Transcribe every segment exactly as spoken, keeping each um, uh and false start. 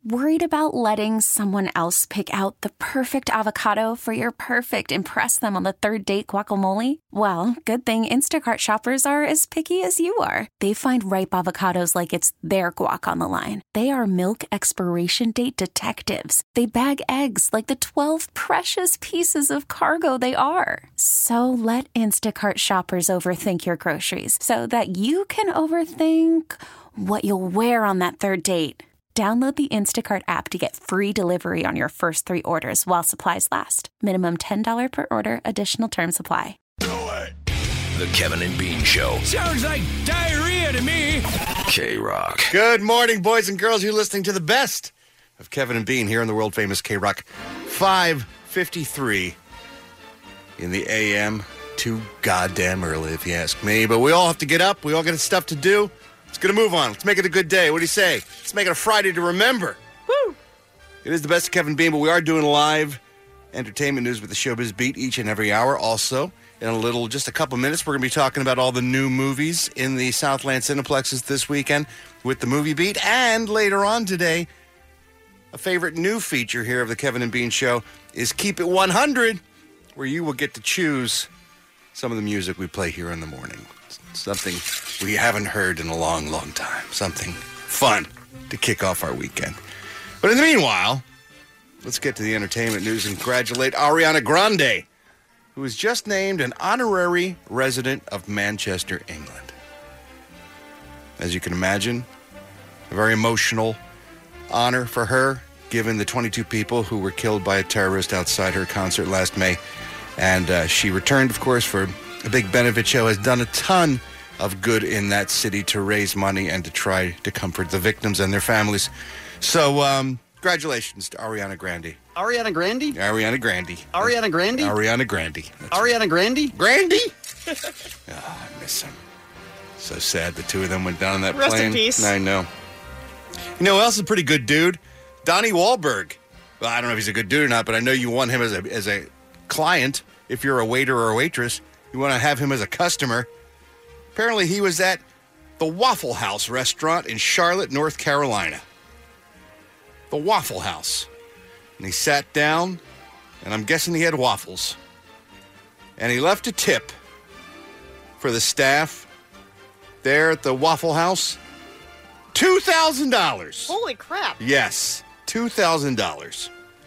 Worried about letting someone else pick out the perfect avocado for your perfect impress them on the third date guacamole? Well, good thing Instacart shoppers are as picky as you are. They find ripe avocados like it's their guac on the line. They are milk expiration date detectives. They bag eggs like the twelve precious pieces of cargo they are. So let Instacart shoppers overthink your groceries so that you can overthink what you'll wear on that third date. Download the Instacart app to get free delivery on your first three orders while supplies last. Minimum ten dollars per order. Additional terms apply. The Kevin and Bean Show. Sounds like diarrhea to me. K-Rock. Good morning, boys and girls. You're listening to the best of Kevin and Bean here on the world-famous K-Rock. five fifty-three in the A M. Too goddamn early, if you ask me. But we all have to get up. We all got stuff to do. Let's get a move on. Let's make it a good day. What do you say? Let's make it a Friday to remember. Woo! It is the best of Kevin Bean, but we are doing live entertainment news with the Showbiz Beat each and every hour. Also, in a little, just a couple minutes, we're going to be talking about all the new movies in the Southland Cineplexes this weekend with the Movie Beat. And later on today, a favorite new feature here of the Kevin and Bean Show is Keep It one hundred, where you will get to choose some of the music we play here in the morning. Something we haven't heard in a long, long time. Something fun to kick off our weekend. But in the meanwhile, let's get to the entertainment news and congratulate Ariana Grande, who was just named an honorary resident of Manchester, England. As you can imagine, a very emotional honor for her, given the twenty-two people who were killed by a terrorist outside her concert last May. And uh, she returned, of course, for a big benefit show, has done a ton of good in that city to raise money and to try to comfort the victims and their families. So, um, congratulations to Ariana Grande. Ariana Grande? Ariana Grande. Ariana Grande? Ariana Grande. That's Ariana right. Grande? Grande? Oh, I miss him. So sad the two of them went down on that Rest plane. in peace. I know. You know who else is a pretty good dude? Donnie Wahlberg. Well, I don't know if he's a good dude or not, but I know you want him as a as a client. If you're a waiter or a waitress, you want to have him as a customer. Apparently, he was at the Waffle House restaurant in Charlotte, North Carolina. The Waffle House. And he sat down, and I'm guessing he had waffles. And he left a tip for the staff there at the Waffle House. two thousand dollars. Holy crap. Yes, two thousand dollars.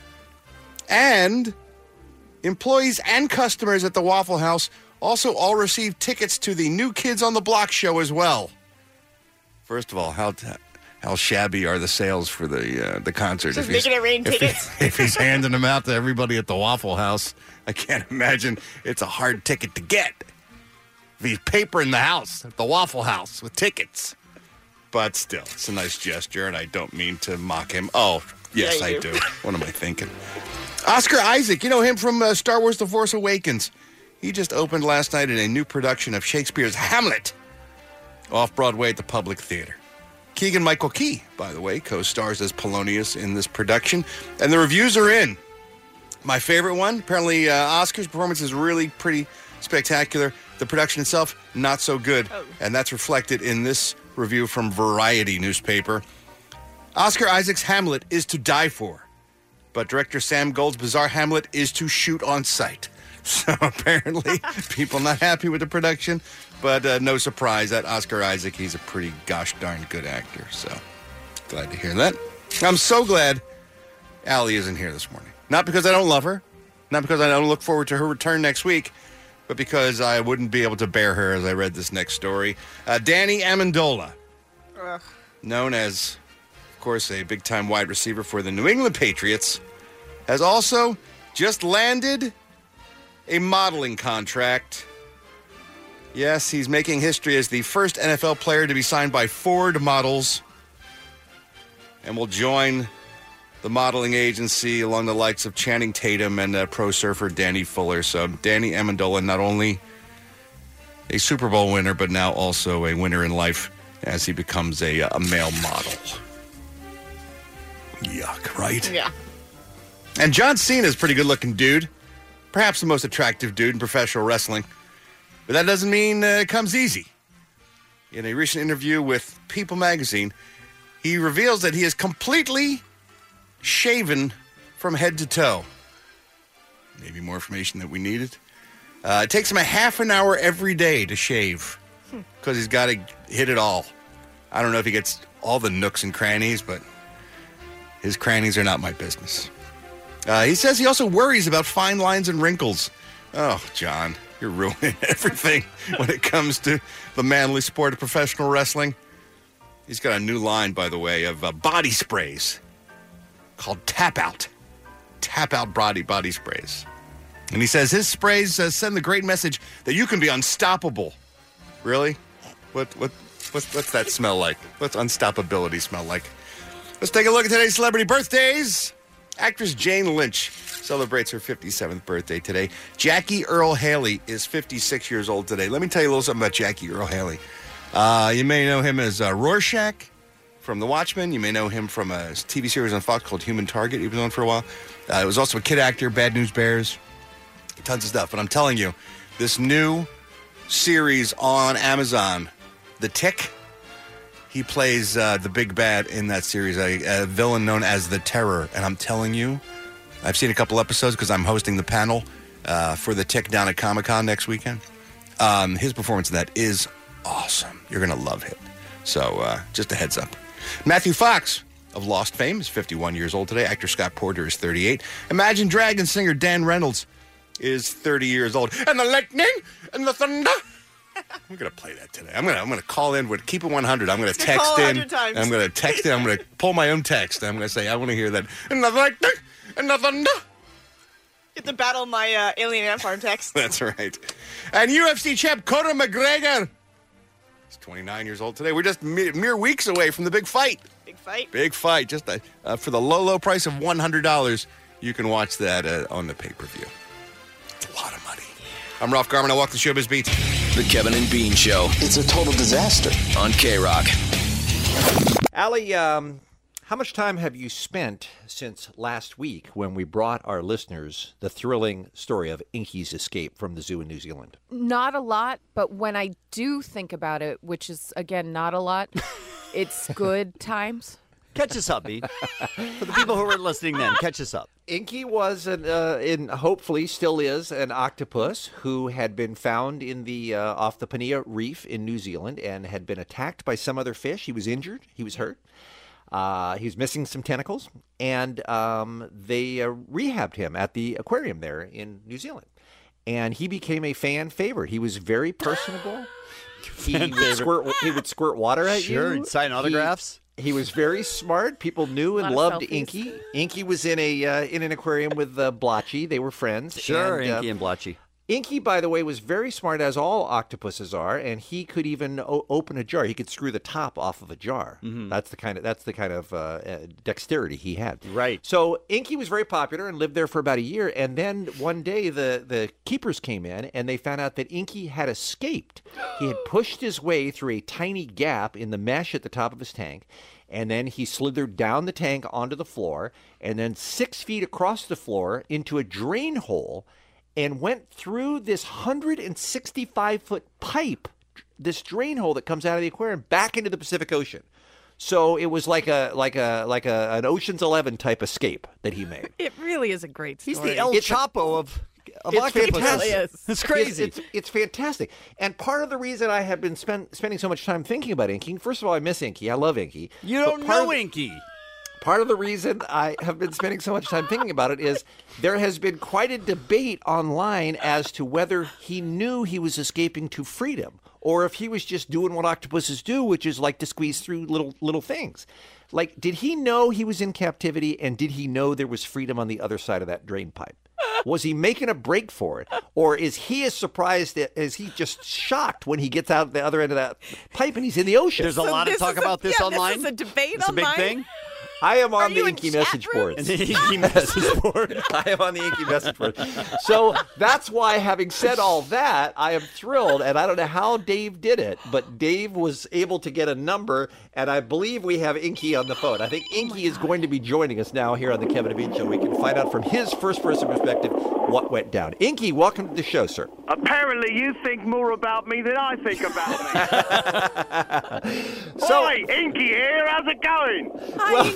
And employees and customers at the Waffle House also all received tickets to the New Kids on the Block show as well. First of all, how how shabby are the sales for the uh, the concert? Just if he's, making it rain if tickets. He, if he's handing them out to everybody at the Waffle House, I can't imagine it's a hard ticket to get. If he's papering the house at the Waffle House with tickets. But still, it's a nice gesture, and I don't mean to mock him. Oh, yes, Yeah, I you do. do. What am I thinking? Oscar Isaac, you know him from uh, Star Wars The Force Awakens. He just opened last night in a new production of Shakespeare's Hamlet off-Broadway at the Public Theater. Keegan-Michael Key, by the way, co-stars as Polonius in this production. And the reviews are in. My favorite one, apparently uh, Oscar's performance is really pretty spectacular. The production itself, not so good. Oh. And that's reflected in this review from Variety newspaper. Oscar Isaac's Hamlet is to die for. But director Sam Gold's bizarre Hamlet is to shoot on sight. So apparently, people not happy with the production. But uh, no surprise that Oscar Isaac, he's a pretty gosh darn good actor. So glad to hear that. I'm so glad Allie isn't here this morning. Not because I don't love her. Not because I don't look forward to her return next week. But because I wouldn't be able to bear her as I read this next story. Uh, Danny Amendola, Ugh. known as, of course, a big-time wide receiver for the New England Patriots, has also just landed a modeling contract. Yes, he's making history as the first N F L player to be signed by Ford Models and will join the modeling agency along the likes of Channing Tatum and uh, pro surfer Danny Fuller. So Danny Amendola, not only a Super Bowl winner, but now also a winner in life as he becomes a, a male model. Yuck, right? Yeah. And John Cena is a pretty good-looking dude. Perhaps the most attractive dude in professional wrestling. But that doesn't mean uh, it comes easy. In a recent interview with People magazine, he reveals that he is completely shaven from head to toe. Maybe more information that we needed. Uh, it takes him a half an hour every day to shave because he's got to hit it all. I don't know if he gets all the nooks and crannies, but his crannies are not my business. Uh, he says he also worries about fine lines and wrinkles. Oh, John, you're ruining everything when it comes to the manly sport of professional wrestling. He's got a new line, by the way, of uh, body sprays called Tap Out. Tap Out body, body sprays. And he says his sprays uh, send the great message that you can be unstoppable. Really? What what what's, what's that smell like? What's unstoppability smell like? Let's take a look at today's celebrity birthdays. Actress Jane Lynch celebrates her fifty-seventh birthday today. Jackie Earle Haley is fifty-six years old today. Let me tell you a little something about Jackie Earle Haley. Uh, you may know him as uh, Rorschach from The Watchmen. You may know him from a T V series on Fox called Human Target. He was on for a while. Uh, he was also a kid actor, Bad News Bears. Tons of stuff. But I'm telling you, this new series on Amazon, The Tick, he plays uh, the big bad in that series, a, a villain known as The Terror. And I'm telling you, I've seen a couple episodes because I'm hosting the panel uh, for The Tick down at Comic-Con next weekend. Um, his performance in that is awesome. You're going to love it. So uh, just a heads up. Matthew Fox of Lost fame is fifty-one years old today. Actor Scott Porter is thirty-eight. Imagine Dragons singer Dan Reynolds is thirty years old. And the lightning and the thunder. I'm going to play that today. I'm going to I'm going to call in with Keep It one hundred. I'm going to text call in. times. I'm going to text in. I'm going to pull my own text. I'm going to say, I want to hear that. And the lightning and the thunder. Get to battle my uh, Alien Ant Farm text. That's right. And U F C champ Conor McGregor. He's twenty-nine years old today. We're just mere, mere weeks away from the big fight. Big fight. Big fight. Just uh, uh, for the low, low price of one hundred dollars, you can watch that uh, on the pay-per-view. It's a lot of money. I'm Ralph Garman. I walk the showbiz beat. The Kevin and Bean Show It's a total disaster. on K-Rock. Allie, um, how much time have you spent since last week when we brought our listeners the thrilling story of Inky's escape from the zoo in New Zealand? Not a lot, but when I do think about it, which is, again, not a lot, it's good times. Catch us up, B. For the people who were listening then, catch us up. Inky was, an, uh, in hopefully still is, an octopus who had been found in the uh, off the Pania Reef in New Zealand and had been attacked by some other fish. He was injured. He was hurt. Uh, he was missing some tentacles, and um, they uh, rehabbed him at the aquarium there in New Zealand. And he became a fan favorite. He was very personable. he, would squirt, he would squirt water at Sure, you. and sign autographs. He, he was very smart. People knew and A loved lot of selfies. Inky. Inky was in a uh, in an aquarium with uh, Blotchy. They were friends. Sure, and, uh, Inky and Blotchy. Inky, by the way, was very smart, as all octopuses are, and he could even o- open a jar. He could screw the top off of a jar. Mm-hmm. That's the kind of that's the kind of uh, uh, dexterity he had. Right. So Inky was very popular and lived there for about a year. And then one day, the the keepers came in and they found out that Inky had escaped. He had pushed his way through a tiny gap in the mesh at the top of his tank. And then he slithered down the tank onto the floor, and then six feet across the floor into a drain hole, and went through this one hundred sixty-five foot pipe, this drain hole that comes out of the aquarium, back into the Pacific Ocean. So it was like a like a like a an Ocean's Eleven type escape that he made. It really is a great story. He's the El It's- Chapo of, of it's octopuses. fantastic. It really is. It's crazy. It's, it's it's fantastic. And part of the reason I have been spend, spending so much time thinking about Inky, first of all, I miss Inky. I love Inky. you But don't part know of- Inky. Part of the reason I have been spending so much time thinking about it is there has been quite a debate online as to whether he knew he was escaping to freedom or if he was just doing what octopuses do, which is like to squeeze through little little things. Like, did he know he was in captivity, and did he know there was freedom on the other side of that drain pipe? Was he making a break for it? Or is he as surprised as he just shocked when he gets out the other end of that pipe and he's in the ocean? There's a So lot of this talk is a- about this yeah, online. This is a debate It's a big online. thing. I am on Are the you in Inky chat message board. rooms? The Inky message board. I am on the Inky message board. So that's why, having said all that, I am thrilled. And I don't know how Dave did it, but Dave was able to get a number, and I believe we have Inky on the phone. I think Inky is going to be joining us now here on the Kevin and Bean Show. We can find out from his first-person perspective what went down. Inky, welcome to the show, sir. Apparently, you think more about me than I think about me. So, Hi, Inky here. How's it going? Hi, well, Inky.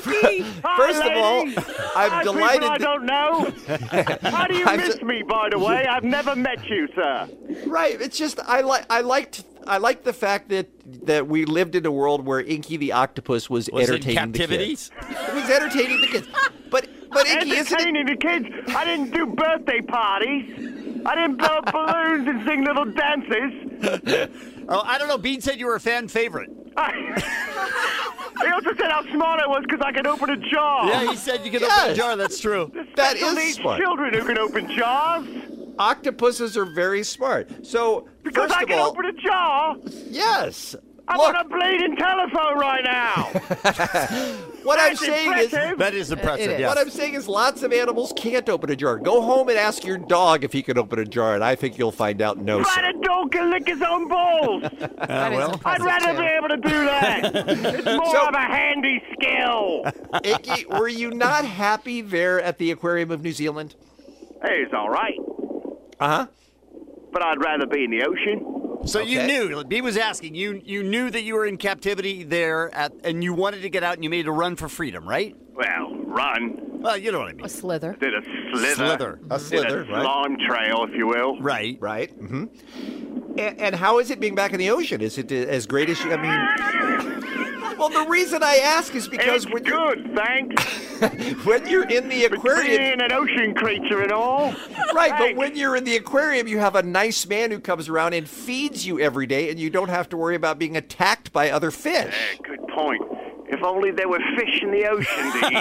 Inky. First of all, lady. I'm Hi, delighted. People I that- don't know. How do you I'm miss so- me, by the way? I've never met you, sir. Right. It's just I like I liked I liked the fact that that we lived in a world where Inky the octopus was, Was in entertaining the captivity? kids. It was entertaining the kids. But but Inky isn't it? Entertaining the kids. I didn't do birthday parties. I didn't blow up balloons and sing little dances. Oh, I don't know. Bean said you were a fan favorite. He also said how smart I was because I could open a jar. Yeah, he said you could open Yes. a jar. That's true. That Special is needs smart. children who can open jars. Octopuses are very smart. So Because first I of can all, open a jar. yes. I'm Look, on a bleeding telephone right now. what I'm That's saying is impressive. That is impressive. is. Yeah. what I'm saying is lots of animals can't open a jar. Go home and ask your dog if he can open a jar, and I think you'll find out no, Right, sir. a dog can lick his own balls. That is well. impressive, I'd rather too. be able to do that. It's more So- of a handy skill. Inky, were you not happy there at the Aquarium of New Zealand? Hey, it's all right, Uh-huh. but I'd rather be in the ocean. So you Okay. knew. Bean was asking. You you knew that you were in captivity there, at, and you wanted to get out, and you made a run for freedom, right? Well, run. Well, you know what I mean. A slither. Did a slither. Slither. A slither, Did a right? slime trail, if you will. Right. Right. Mm-hmm. And, and how is it being back in the ocean? Is it uh, as great as you? I mean, well, the reason I ask is because It's when you're, good, thanks. when you're in the aquarium, Being an ocean creature and all. right? But Thanks. when you're in the aquarium, you have a nice man who comes around and feeds you every day, and you don't have to worry about being attacked by other fish. Yeah, good point. If only there were fish in the ocean to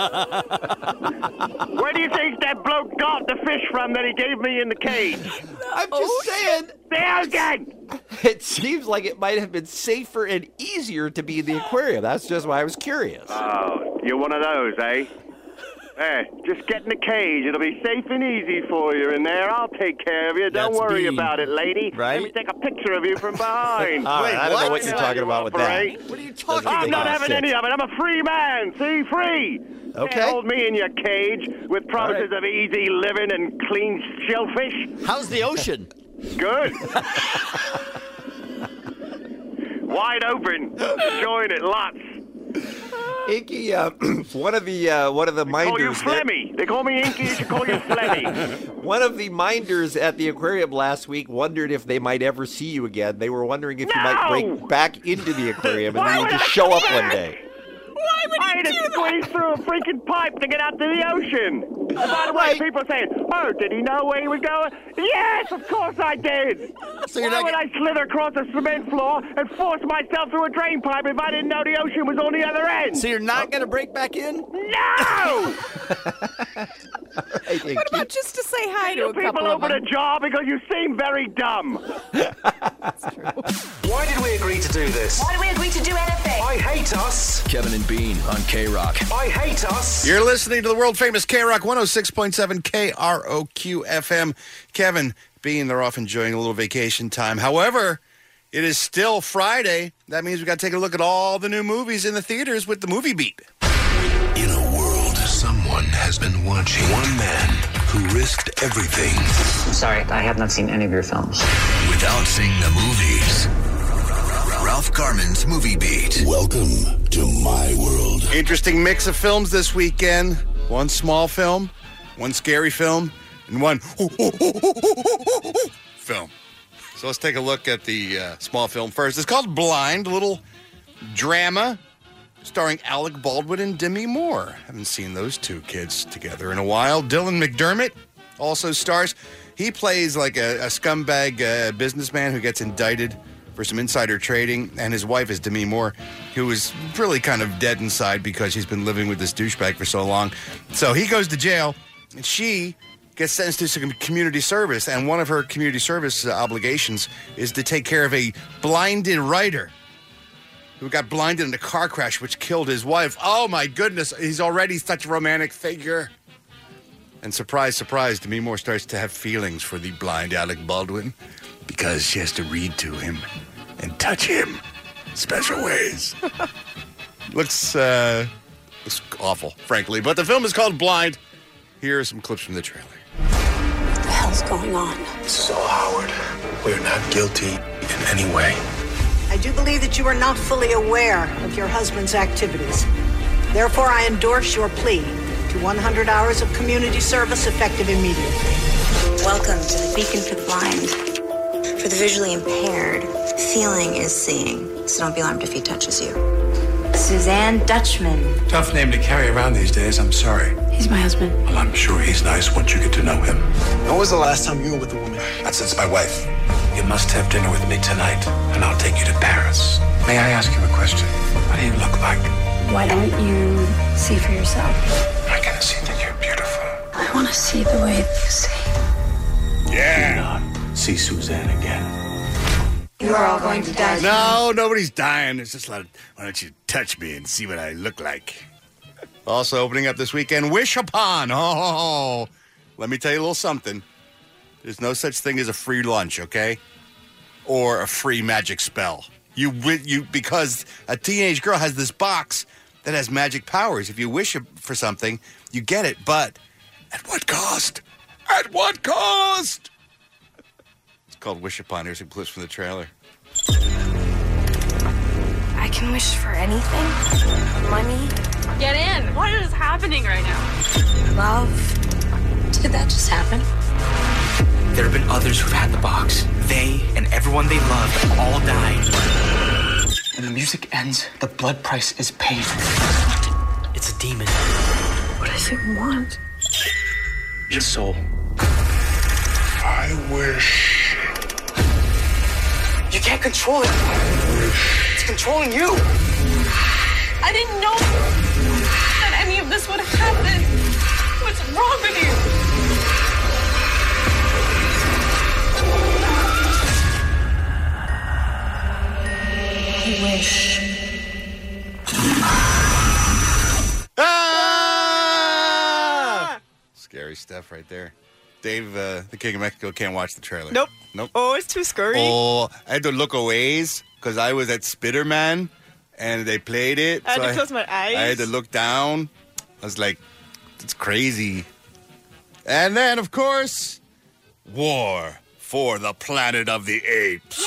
eat. Where do you think that bloke got the fish from that he gave me in the cage? I'm just saying. The ocean! It seems like it might have been safer and easier to be in the aquarium. That's just why I was curious. Oh, you're one of those, eh? Eh, just get in the cage. It'll be safe and easy for you in there. I'll take care of you. Don't That's worry Bean. about it, lady. Right? Let me take a picture of you from behind. All right, I don't know what you're talking about with that. Operate. What are you talking I'm about? not having any of it. I'm a free man. See, free. Okay. Can't hold me in your cage with promises of easy living and clean shellfish. How's the ocean? Good. Wide open. Enjoying it lots. Inky, uh, one of the uh, one of the Call you minders, there- Flemmy. They call me Inky. They should call you Flemmy. one of the minders at the aquarium last week wondered if they might ever see you again. They were wondering if you might No! break back into the aquarium and Why then you would just I show do up that? one day. Why would I you had to do that? squeeze through a freaking pipe to get out to the ocean. And by the way, Right. people are saying, oh, did he know where he was going? Yes, of course I did. So you're Why not would I slither across a cement floor and force myself through a drain pipe if I didn't know the ocean was on the other end? So you're not going to break back in? No! Hey, Inky. What about just to say hi to You a couple people of open a them? jar because you seem very dumb. Why did we agree to do this? Why do we agree to do anything? I hate us. Kevin and Bean on K-Rock. I hate us. You're listening to the world famous K-Rock one oh six point seven K R O Q F M. Kevin, Bean, they're off enjoying a little vacation time. However, it is still Friday. That means we got to take a look at all the new movies in the theaters with the Movie Beat. In a world, someone has been watching. One man who risked everything Sorry, I have not seen any of your films. without seeing the movies. Ralph Garman's Movie Beat. Welcome to my world. Interesting mix of films this weekend. One small film, one scary film, and one film. So let's take a look at the uh, small film first. It's called Blind, a little drama starring Alec Baldwin and Demi Moore. Haven't seen those two kids together in a while. Dylan McDermott also stars. He plays like a, a scumbag uh, businessman who gets indicted for some insider trading, and his wife is Demi Moore, who is really kind of dead inside because she's been living with this douchebag for so long. So he goes to jail, and she gets sentenced to some community service, and one of her community service uh, obligations is to take care of a blinded writer who got blinded in a car crash which killed his wife. Oh, my goodness. He's already such a romantic figure. And surprise, surprise, Demi Moore starts to have feelings for the blind Alec Baldwin because she has to read to him and touch him special ways. looks, uh, looks awful, frankly. But the film is called Blind. Here are some clips from the trailer. What the hell's going on? So, Howard, we're not guilty in any way. I do believe that you are not fully aware of your husband's activities. Therefore, I endorse your plea to one hundred hours of community service effective immediately. Welcome to the Beacon for the Blind. For the visually impaired, feeling is seeing, so don't be alarmed if he touches you. Suzanne Dutchman. Tough name to carry around these days, I'm sorry. He's my husband. Well, I'm sure he's nice once you get to know him. When was the last time you were with a woman? Not since my wife. You must have dinner with me tonight, and I'll take you to Paris. May I ask you a question? What do you look like? Why don't you see for yourself? I can see that you're beautiful. I want to see the way you see. Yeah. Do not see Suzanne again. You are all going to die. No, nobody's dying. It's just like, why don't you touch me and see what I look like? Also opening up this weekend, Wish Upon. Oh, let me tell you a little something. There's no such thing as a free lunch, okay? Or a free magic spell. You, you because a teenage girl has this box that has magic powers. If you wish for something, you get it. But at what cost? At what cost? It's called Wish Upon. Here's some clips from the trailer. I can wish for anything. Money. Get in. What is happening right now? Love. Did that just happen? There have been others who've had the box. They and everyone they loved have all died. When the music ends, the blood price is paid. It's a demon. What does it want? Your soul. I wish. You can't control it. It's controlling you. I didn't know that any of this would happen. What's wrong with you? Wish. Ah! Scary stuff right there. Dave, uh, the King of Mexico, can't watch the trailer. Nope. Nope. Oh, it's too scary. Oh, I had to look away because I was at Spiderman and they played it. I had so to close my eyes. I had to look down. I was like, it's crazy. And then, of course, War for the Planet of the Apes.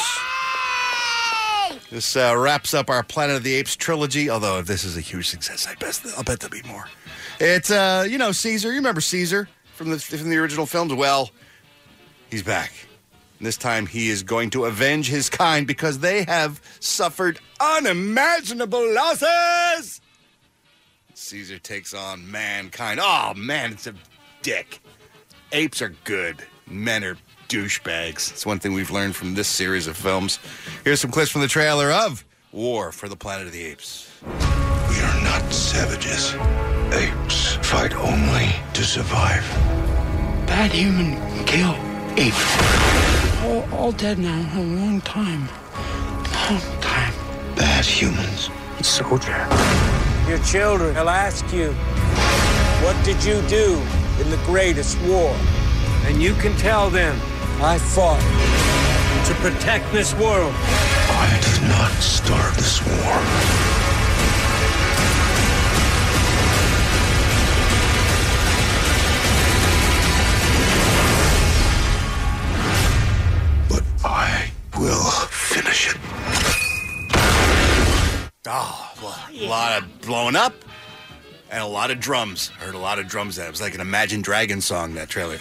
This uh, wraps up our Planet of the Apes trilogy, although if this is a huge success, I bet, I'll bet there'll be more. It's, uh, you know, Caesar. You remember Caesar from the, from the original films? Well, he's back. And this time he is going to avenge his kind because they have suffered unimaginable losses. Caesar takes on mankind. Oh, man, it's a dick. Apes are good. Men are douchebags. It's one thing we've learned from this series of films. Here's some clips from the trailer of War for the Planet of the Apes. We are not savages. Apes fight only to survive. Bad human kill ape. All, all dead now. A long time. Long time. Bad humans. Soldier. Your children will ask you, what did you do in the greatest war? And you can tell them, I fought to protect this world. I did not start this war. But I will finish it. Oh, well, a lot of blowing up and a lot of drums. Heard a lot of drums there. It was like an Imagine Dragons song, that trailer.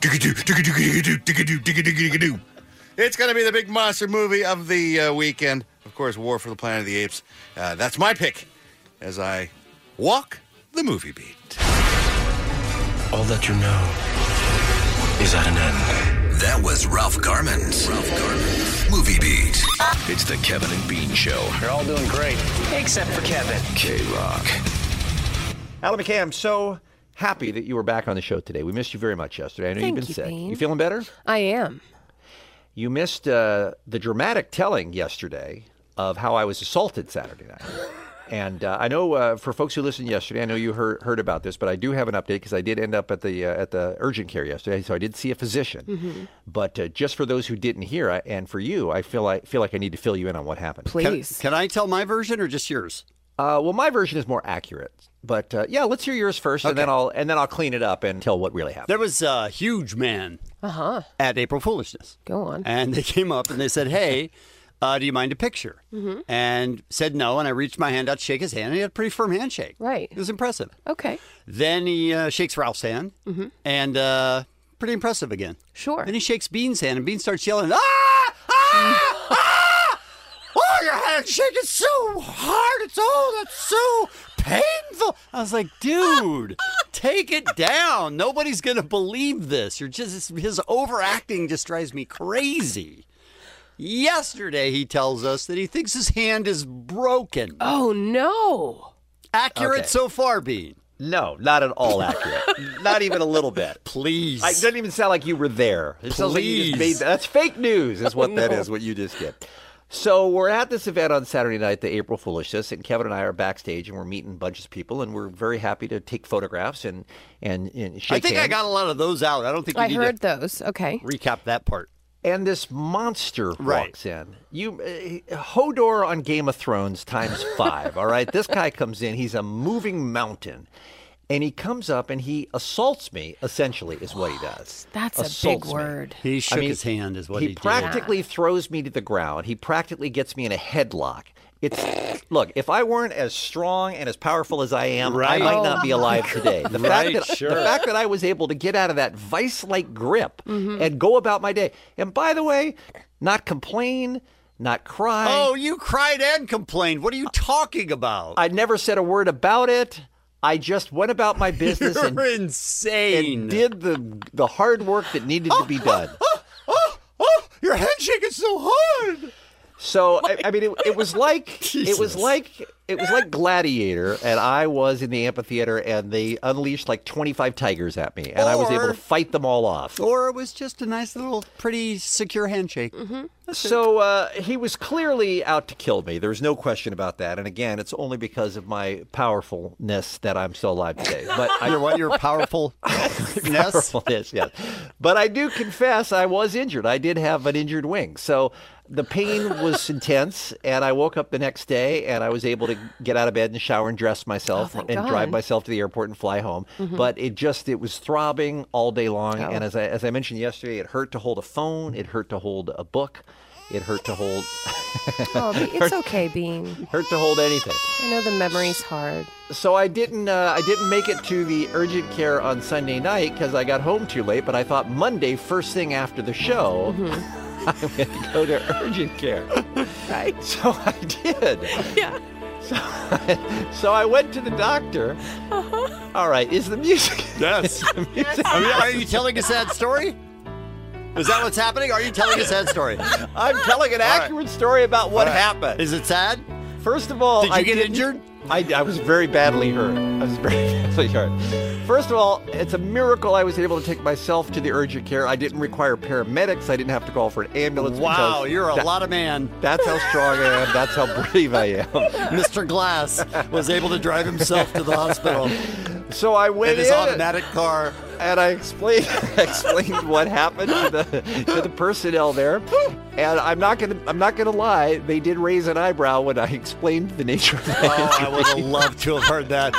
It's going to be the big monster movie of the uh, weekend. Of course, War for the Planet of the Apes. Uh, that's my pick as I walk the movie beat. All that you know is at an end. That was Ralph Garman's Ralph Garman's Movie Beat. It's the Kevin and Bean Show. They're all doing great, except for Kevin. K-Rock. Alan McKay, I'm so happy that you were back on the show today. We missed you very much yesterday. I know Thank you've been you, sick. Bean. You feeling better? I am. You missed uh, the dramatic telling yesterday of how I was assaulted Saturday night. And uh, I know uh, for folks who listened yesterday, I know you heard, heard about this, but I do have an update because I did end up at the uh, at the urgent care yesterday, so I did see a physician. Mm-hmm. But uh, just for those who didn't hear, I, and for you, I feel like feel like I need to fill you in on what happened. Please. Can, can I tell my version or just yours? Uh, well, my version is more accurate, but uh, yeah, let's hear yours first, Okay. and then I'll and then I'll clean it up and tell what really happened. There was a huge man Uh-huh. at April Foolishness. Go on. And they came up and they said, hey, uh, do you mind a picture? Mm-hmm. And said no, and I reached my hand out to shake his hand, and he had a pretty firm handshake. Right. It was impressive. Okay. Then he uh, shakes Ralph's hand, Mm-hmm. and uh, pretty impressive again. Sure. Then he shakes Bean's hand, and Bean starts yelling, ah! Ah! Ah! Oh, your handshake is so hard. It's oh, that's so painful. I was like, dude, take it down. Nobody's going to believe this. You're just, his overacting just drives me crazy. Yesterday, he tells us that he thinks his hand is broken. Oh, no. Accurate Okay. so far, Bean? No, not at all accurate. Not even a little bit. Please. I, it doesn't even sound like you were there. It sounds like you just Please. made that's fake news. Is what Oh, that no. is. What you just did. So we're at this event on Saturday night, the April Foolishness, and Kevin and I are backstage, and we're meeting bunches of people, and we're very happy to take photographs and and, and shake I think hands. I got a lot of those out. I don't think you I need heard to those. Okay. recap that part. And this monster Right. walks in. You, uh, Hodor on Game of Thrones times five. All right, this guy comes in. He's a moving mountain, and he comes up and he assaults me. Essentially, is what he does. That's a Assaults big me. word. He shook I mean, his hand is what he, he did. practically throws me to the ground. He practically gets me in a headlock. It's look, if I weren't as strong and as powerful as I am, Right. I might not be alive today. The Right, fact that sure. the fact that I was able to get out of that vice-like grip Mm-hmm. and go about my day. And by the way, not complain, not cry. Oh, you cried and complained. What are you talking about? I never said a word about it. I just went about my business You're and, insane. and did the the hard work that needed to be done. oh, oh, your handshake is so hard. So I, I mean, it, it was like it was Jesus. like it was like Gladiator, and I was in the amphitheater, and they unleashed like twenty-five tigers at me, and I was able Or- to fight them all off. Or it was just a nice little, pretty secure handshake. Mm-hmm. So uh, he was clearly out to kill me. There's no question about that. And again, it's only because of my powerfulness that I'm still alive today. But I, Your what? Your powerful powerfulness, yes. But I do confess I was injured. I did have an injured wing. So the pain was intense, and I woke up the next day, and I was able to get out of bed and shower and dress myself Oh, thank and God. drive myself to the airport and fly home. Mhm. But it just, it was throbbing all day long. Oh. And as I, as I mentioned yesterday, it hurt to hold a phone. It hurt to hold a book. It hurt to hold. Oh, but it's okay, Bean. Hurt to hold anything. I know the memory's hard. So I didn't. Uh, I didn't make it to the urgent care on Sunday night because I got home too late. But I thought Monday, first thing after the show, I'm going to go to urgent care. Right. So I did. Yeah. So, so I went to the doctor. Uh-huh. All right. Is the music? Yes. the music- I mean, are you telling a sad story? Is that what's happening? Or are you telling a sad story? I'm telling an All right. accurate story about what All right. happened. Is it sad? First of all, Did you I get didn't- injured? I, I was very badly hurt. I was very badly hurt. First of all, it's a miracle I was able to take myself to the urgent care. I didn't require paramedics. I didn't have to call for an ambulance. Wow, because you're a that- lot of man. That's how strong I am. That's how brave I am. Mister Glass was able to drive himself to the hospital So I went in his in automatic car. and I explained explained what happened to the to the personnel there. And I'm not gonna I'm not gonna lie, they did raise an eyebrow when I explained the nature of the Oh, I would have injury. loved to have heard that.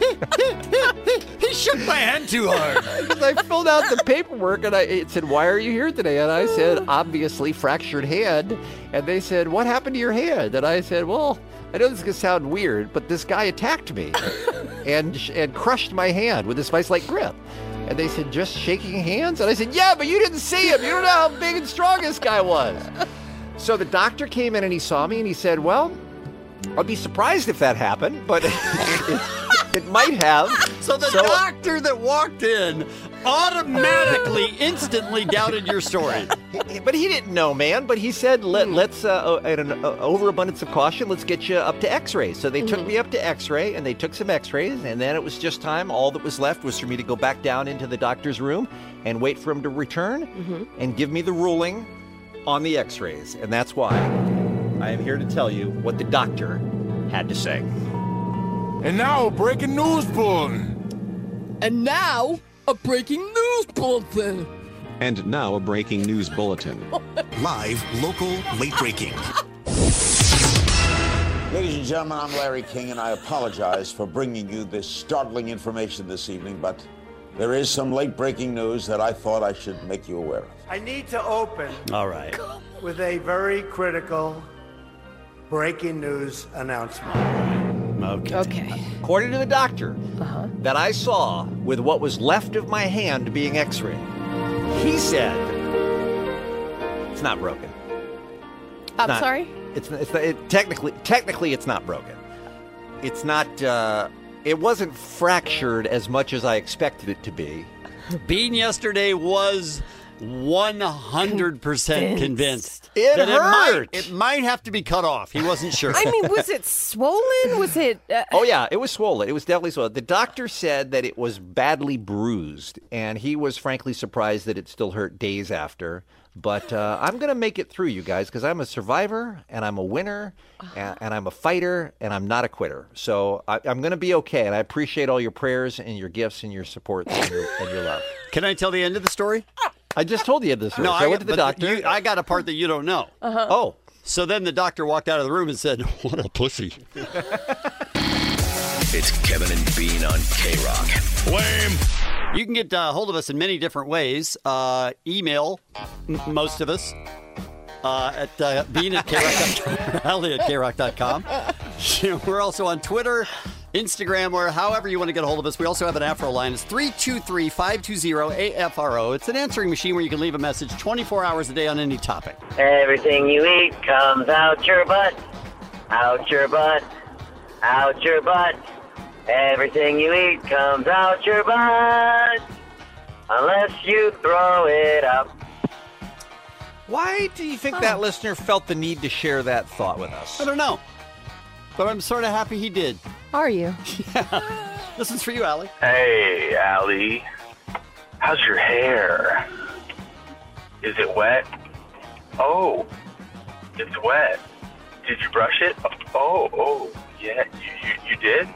He shook my hand too hard. Because I filled out the paperwork and I it said, "Why are you here today?" And I said, "Obviously fractured hand." And they said, "What happened to your hand?" And I said, "Well, I know this is gonna sound weird, but this guy attacked me and and crushed my hand with this vice-like grip." And they said, "Just shaking hands?" And I said, "Yeah, but you didn't see him. You don't know how big and strong this guy was." So the doctor came in and he saw me and he said, "Well, I'd be surprised if that happened, but it, it might have." So the doctor that walked in automatically, instantly doubted your story. But he didn't know, man. But he said, Let, let's, uh, at an uh, overabundance of caution, let's get you up to x-rays. So they took me up to x-ray, and they took some x-rays, and then it was just time. All that was left was for me to go back down into the doctor's room and wait for him to return and give me the ruling on the x-rays. And that's why I am here to tell you what the doctor had to say. And now, breaking news bulletin. And now, a breaking news bulletin. And now a breaking news bulletin. Live, local, late breaking. Ladies and gentlemen, I'm Larry King, and I apologize for bringing you this startling information this evening, but there is some late breaking news that I thought I should make you aware of. I need to open All right. with a very critical breaking news announcement. Okay. Okay. According to the doctor Uh-huh. that I saw with what was left of my hand being x-rayed, he said it's not broken. It's I'm not- sorry? It's, it's not, it, technically technically it's not broken. It's not. Uh, it wasn't fractured as much as I expected it to be. Bean yesterday was one hundred percent convinced. It that hurt. It might, it might have to be cut off. He wasn't sure. I mean, was it swollen? Was it... Uh, Oh, yeah, it was swollen. It was definitely swollen. The doctor said that it was badly bruised, and he was frankly surprised that it still hurt days after. But uh, I'm going to make it through, you guys, because I'm a survivor, and I'm a winner, and, and I'm a fighter, and I'm not a quitter. So I, I'm going to be okay, and I appreciate all your prayers and your gifts and your support and your, and your love. Can I tell the end of the story? I just told you this. No, so I, I went to the but doctor. you- I got a part that you don't know. Uh-huh. Oh. So then the doctor walked out of the room and said, "What a pussy." It's Kevin and Bean on K-Rock. Lame. You can get a uh, hold of us in many different ways. Uh, email, m- most of us, uh, at uh, bean at k rock dot com, Allie at k rock dot com. We're also on Twitter, Instagram, or however you want to get a hold of us. We also have an Afro line. It's three two three, five two zero, A F R O. It's an answering machine where you can leave a message twenty-four hours a day on any topic. Everything you eat comes out your butt. Out your butt. Out your butt. Everything you eat comes out your butt. Unless you throw it up. Why do you think that listener felt the need to share that thought with us? I don't know. But I'm sort of happy he did. Are you? Yeah. This is for you, Allie. Hey, Allie. How's your hair? Is it wet? Oh, it's wet. Did you brush it? Oh, oh, yeah, you, you, you did?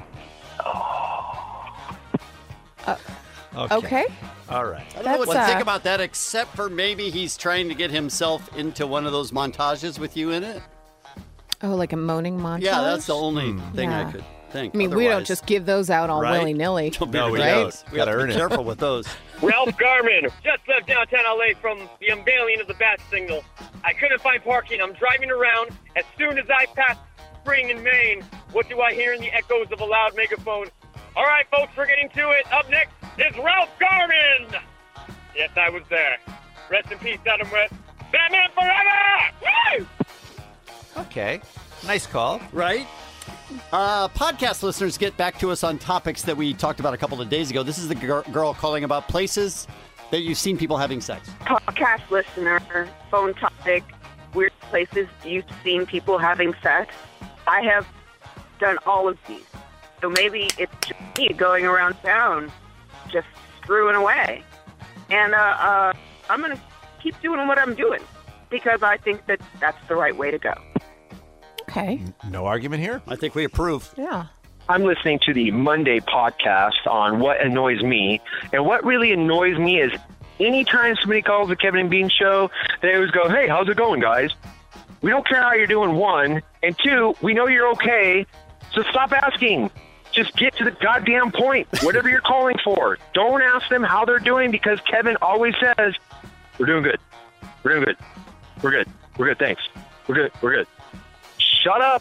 Oh. Uh, okay. All right. I don't know what to That's, think uh, about that, except for maybe he's trying to get himself into one of those montages with you in it. Oh, like a moaning montage? Yeah, that's the only thing Yeah. I could think. I mean, we don't Otherwise- just give those out all Right? willy-nilly. Don't be No, we right? ridiculous. don't. We have Gotta to earn be it. careful with those. Ralph Garman just left downtown L A from the unveiling of the bat signal. I couldn't find parking. I'm driving around. As soon as I pass Spring in Maine, what do I hear in the echoes of a loud megaphone? All right, folks, we're getting to it. Up next is Ralph Garman. Yes, I was there. Rest in peace, Adam West. Batman forever! Woo! Okay. Nice call. Right? Uh, podcast listeners, get back to us on topics that we talked about a couple of days ago. This is the gir- girl calling about places that you've seen people having sex. Podcast listener, phone topic, weird places you've seen people having sex. I have done all of these. So maybe it's just me going around town just screwing away. And uh, uh, I'm going to keep doing what I'm doing because I think that that's the right way to go. Okay. No argument here. I think we approve. Yeah. I'm listening to the Monday podcast on what annoys me. And what really annoys me is anytime somebody calls the Kevin and Bean show, they always go, hey, how's it going, guys? We don't care how you're doing, one. And two, we know you're okay, so stop asking. Just get to the goddamn point, whatever you're calling for. Don't ask them how they're doing because Kevin always says, we're doing good. We're doing good. We're good. We're good, thanks. We're good. We're good. Shut up.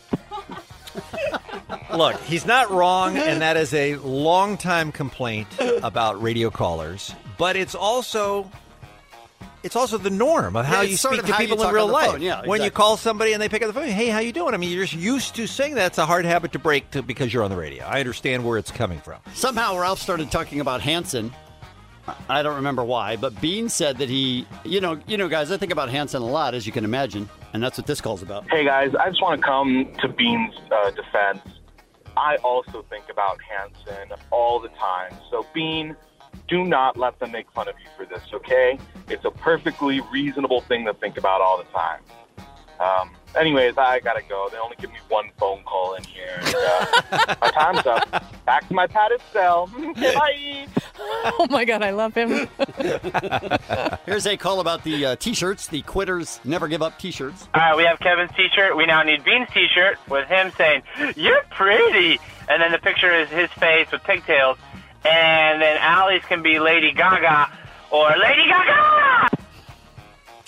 Look, he's not wrong, and that is a long-time complaint about radio callers. But it's also it's also the norm of how Yeah, it's you sort speak of to how you people in talk real on the life. phone. Yeah, When you exactly. call somebody and they pick up the phone, hey, how you doing? I mean, you're just used to saying that. It's a hard habit to break to, because you're on the radio. I understand where it's coming from. Somehow Ralph started talking about Hanson. I don't remember why, but Bean said that he, you know, you know, guys, I think about Hanson a lot, as you can imagine, and that's what this call's about. Hey guys, I just want to come to Bean's uh, defense. I also think about Hanson all the time. So Bean, do not let them make fun of you for this, okay? It's a perfectly reasonable thing to think about all the time. Um, anyways, I gotta go. They only give me one phone call in here. And, uh, my time's up. Back to my padded cell. Bye. Oh my God, I love him. Here's a call about the uh, T-shirts, the Quitters Never Give Up T-shirts. All right, we have Kevin's T-shirt. We now need Bean's T-shirt with him saying, "You're pretty," and then the picture is his face with pigtails, and then Allie's can be Lady Gaga or Lady Gaga.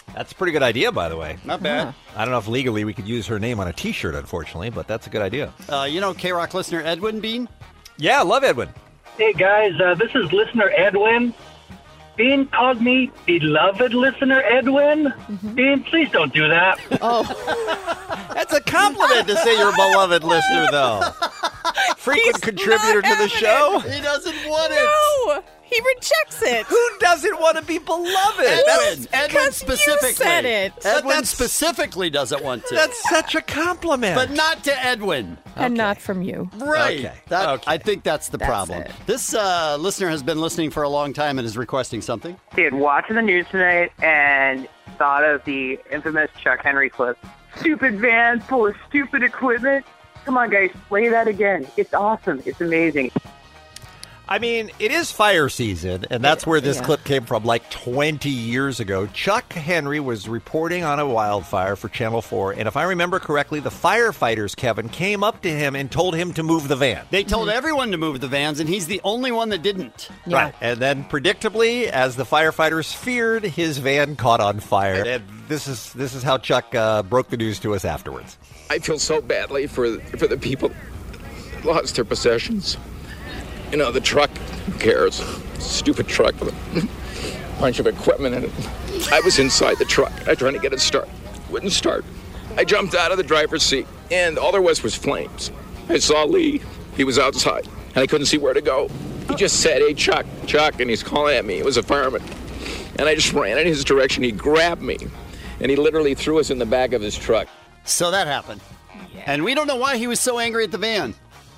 That's a pretty good idea, by the way. Not bad. I don't know if legally we could use her name on a T-shirt, unfortunately, but that's a good idea. Uh, you know K-Rock listener Edwin Bean? Yeah, I love Edwin. Hey, guys, uh, this is listener Edwin. Bean called me beloved listener Edwin. Mm-hmm. Bean, please don't do that. Oh. That's a compliment to say you're a beloved listener, though. Frequent He's contributor to the show. He doesn't want No, it. He rejects it. Who doesn't want to be beloved? Edwin. Edwin specifically. You said it. Edwin specifically doesn't want to. That's such a compliment. But not to Edwin. And not from you. Right. Okay. That, Okay. I think that's the That's problem. it. This uh, listener has been listening for a long time and is requesting something. Dude, watching the news tonight and thought of the infamous Chuck Henry clip. Stupid van full of stupid equipment. Come on, guys, play that again. It's awesome. It's amazing. I mean, it is fire season, and that's where this Yeah. clip came from like twenty years ago. Chuck Henry was reporting on a wildfire for Channel four, and if I remember correctly, the firefighters, Kevin, came up to him and told him to move the van. They told everyone to move the vans, and he's the only one that didn't. Yeah. Right. And then, predictably, as the firefighters feared, his van caught on fire. And this is this is how Chuck uh, broke the news to us afterwards. I feel so badly for for the people that lost their possessions. You know, the truck, who cares? Stupid truck with a bunch of equipment in it. I was inside the truck. I tried to get it started. Wouldn't start. I jumped out of the driver's seat, and all there was was flames. I saw Lee. He was outside, and I couldn't see where to go. He just said, "Hey, Chuck, Chuck," and he's calling at me. It was a fireman. And I just ran in his direction. He grabbed me, and he literally threw us in the back of his truck. So that happened. And we don't know why he was so angry at the van.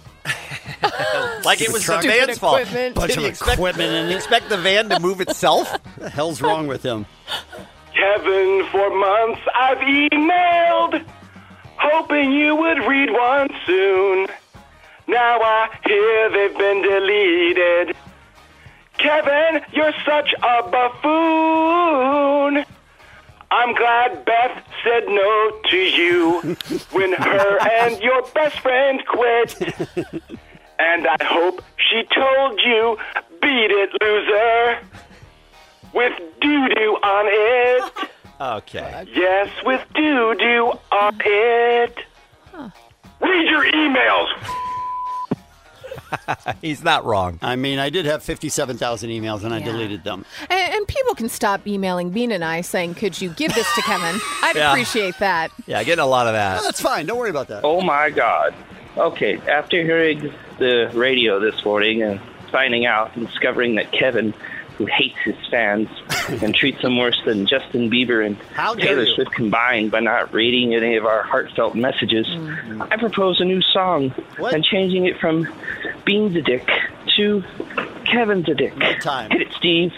Like it was the Stupid van's fault. equipment. Bunch Did of he expect, equipment in it. expect the van to move itself? What the hell's wrong with him? Kevin, for months I've emailed, hoping you would read one soon. Now I hear they've been deleted. Kevin, you're such a buffoon. I'm glad Beth said no to you when her and your best friend quit. And I hope she told you, beat it, loser, with doo-doo on it. Okay. Yes, with doo-doo on it. Read your emails. He's not wrong. I mean, I did have fifty-seven thousand emails, and I Yeah. deleted them. And, and people can stop emailing Bean and I saying, could you give this to Kevin? I'd Yeah. appreciate that. Yeah, getting a lot of that. No, that's fine. Don't worry about that. Oh my God. Okay, after hearing the radio this morning and finding out and discovering that Kevin, who hates his fans and treats them worse than Justin Bieber and How dare Taylor you. Swift combined by not reading any of our heartfelt messages, Mm-hmm. I propose a new song What? and changing it from Bean's a Dick to Kevin's a Dick. No time. Hit it, Steve.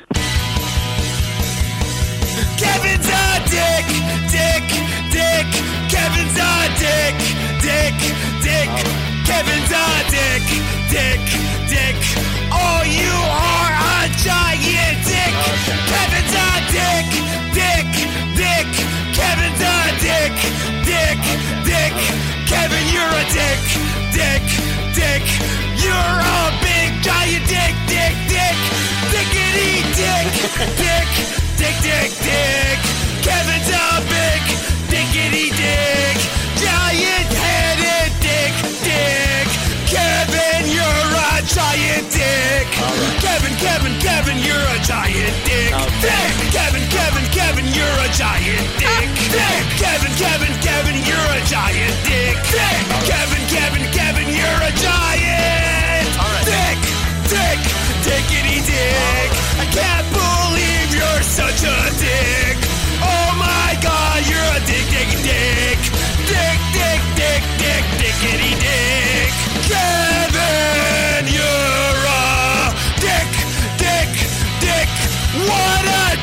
Kevin's a dick, dick, dick. Kevin's a dick, dick, dick. Kevin's a dick, dick, dick. Oh, you are a giant dick. Kevin's a dick, dick, dick. Kevin's a dick, dick, dick. Kevin, you're a dick, dick, dick. You're a big giant dick, dick, dick. Dickity dick, dick, dick, dick, dick. Kevin's a big dickity dick, giant headed dick, dick. Kevin, you're a giant dick. Kevin, Kevin, Kevin, you're a giant dick. Dick. Kevin, Kevin, Kevin, you're a giant dick. Dick. Kevin, Kevin, Kevin, you're a giant dick. Dick. Kevin, Kevin, Kevin, you're a giant dick. Dick. Dickity dick. I can't believe you're such a dick. Oh my God, you're a dick, dick, dick. Dick, dick, dick, dick, dickity dick. Kevin, you're a dick, dick, dick. What a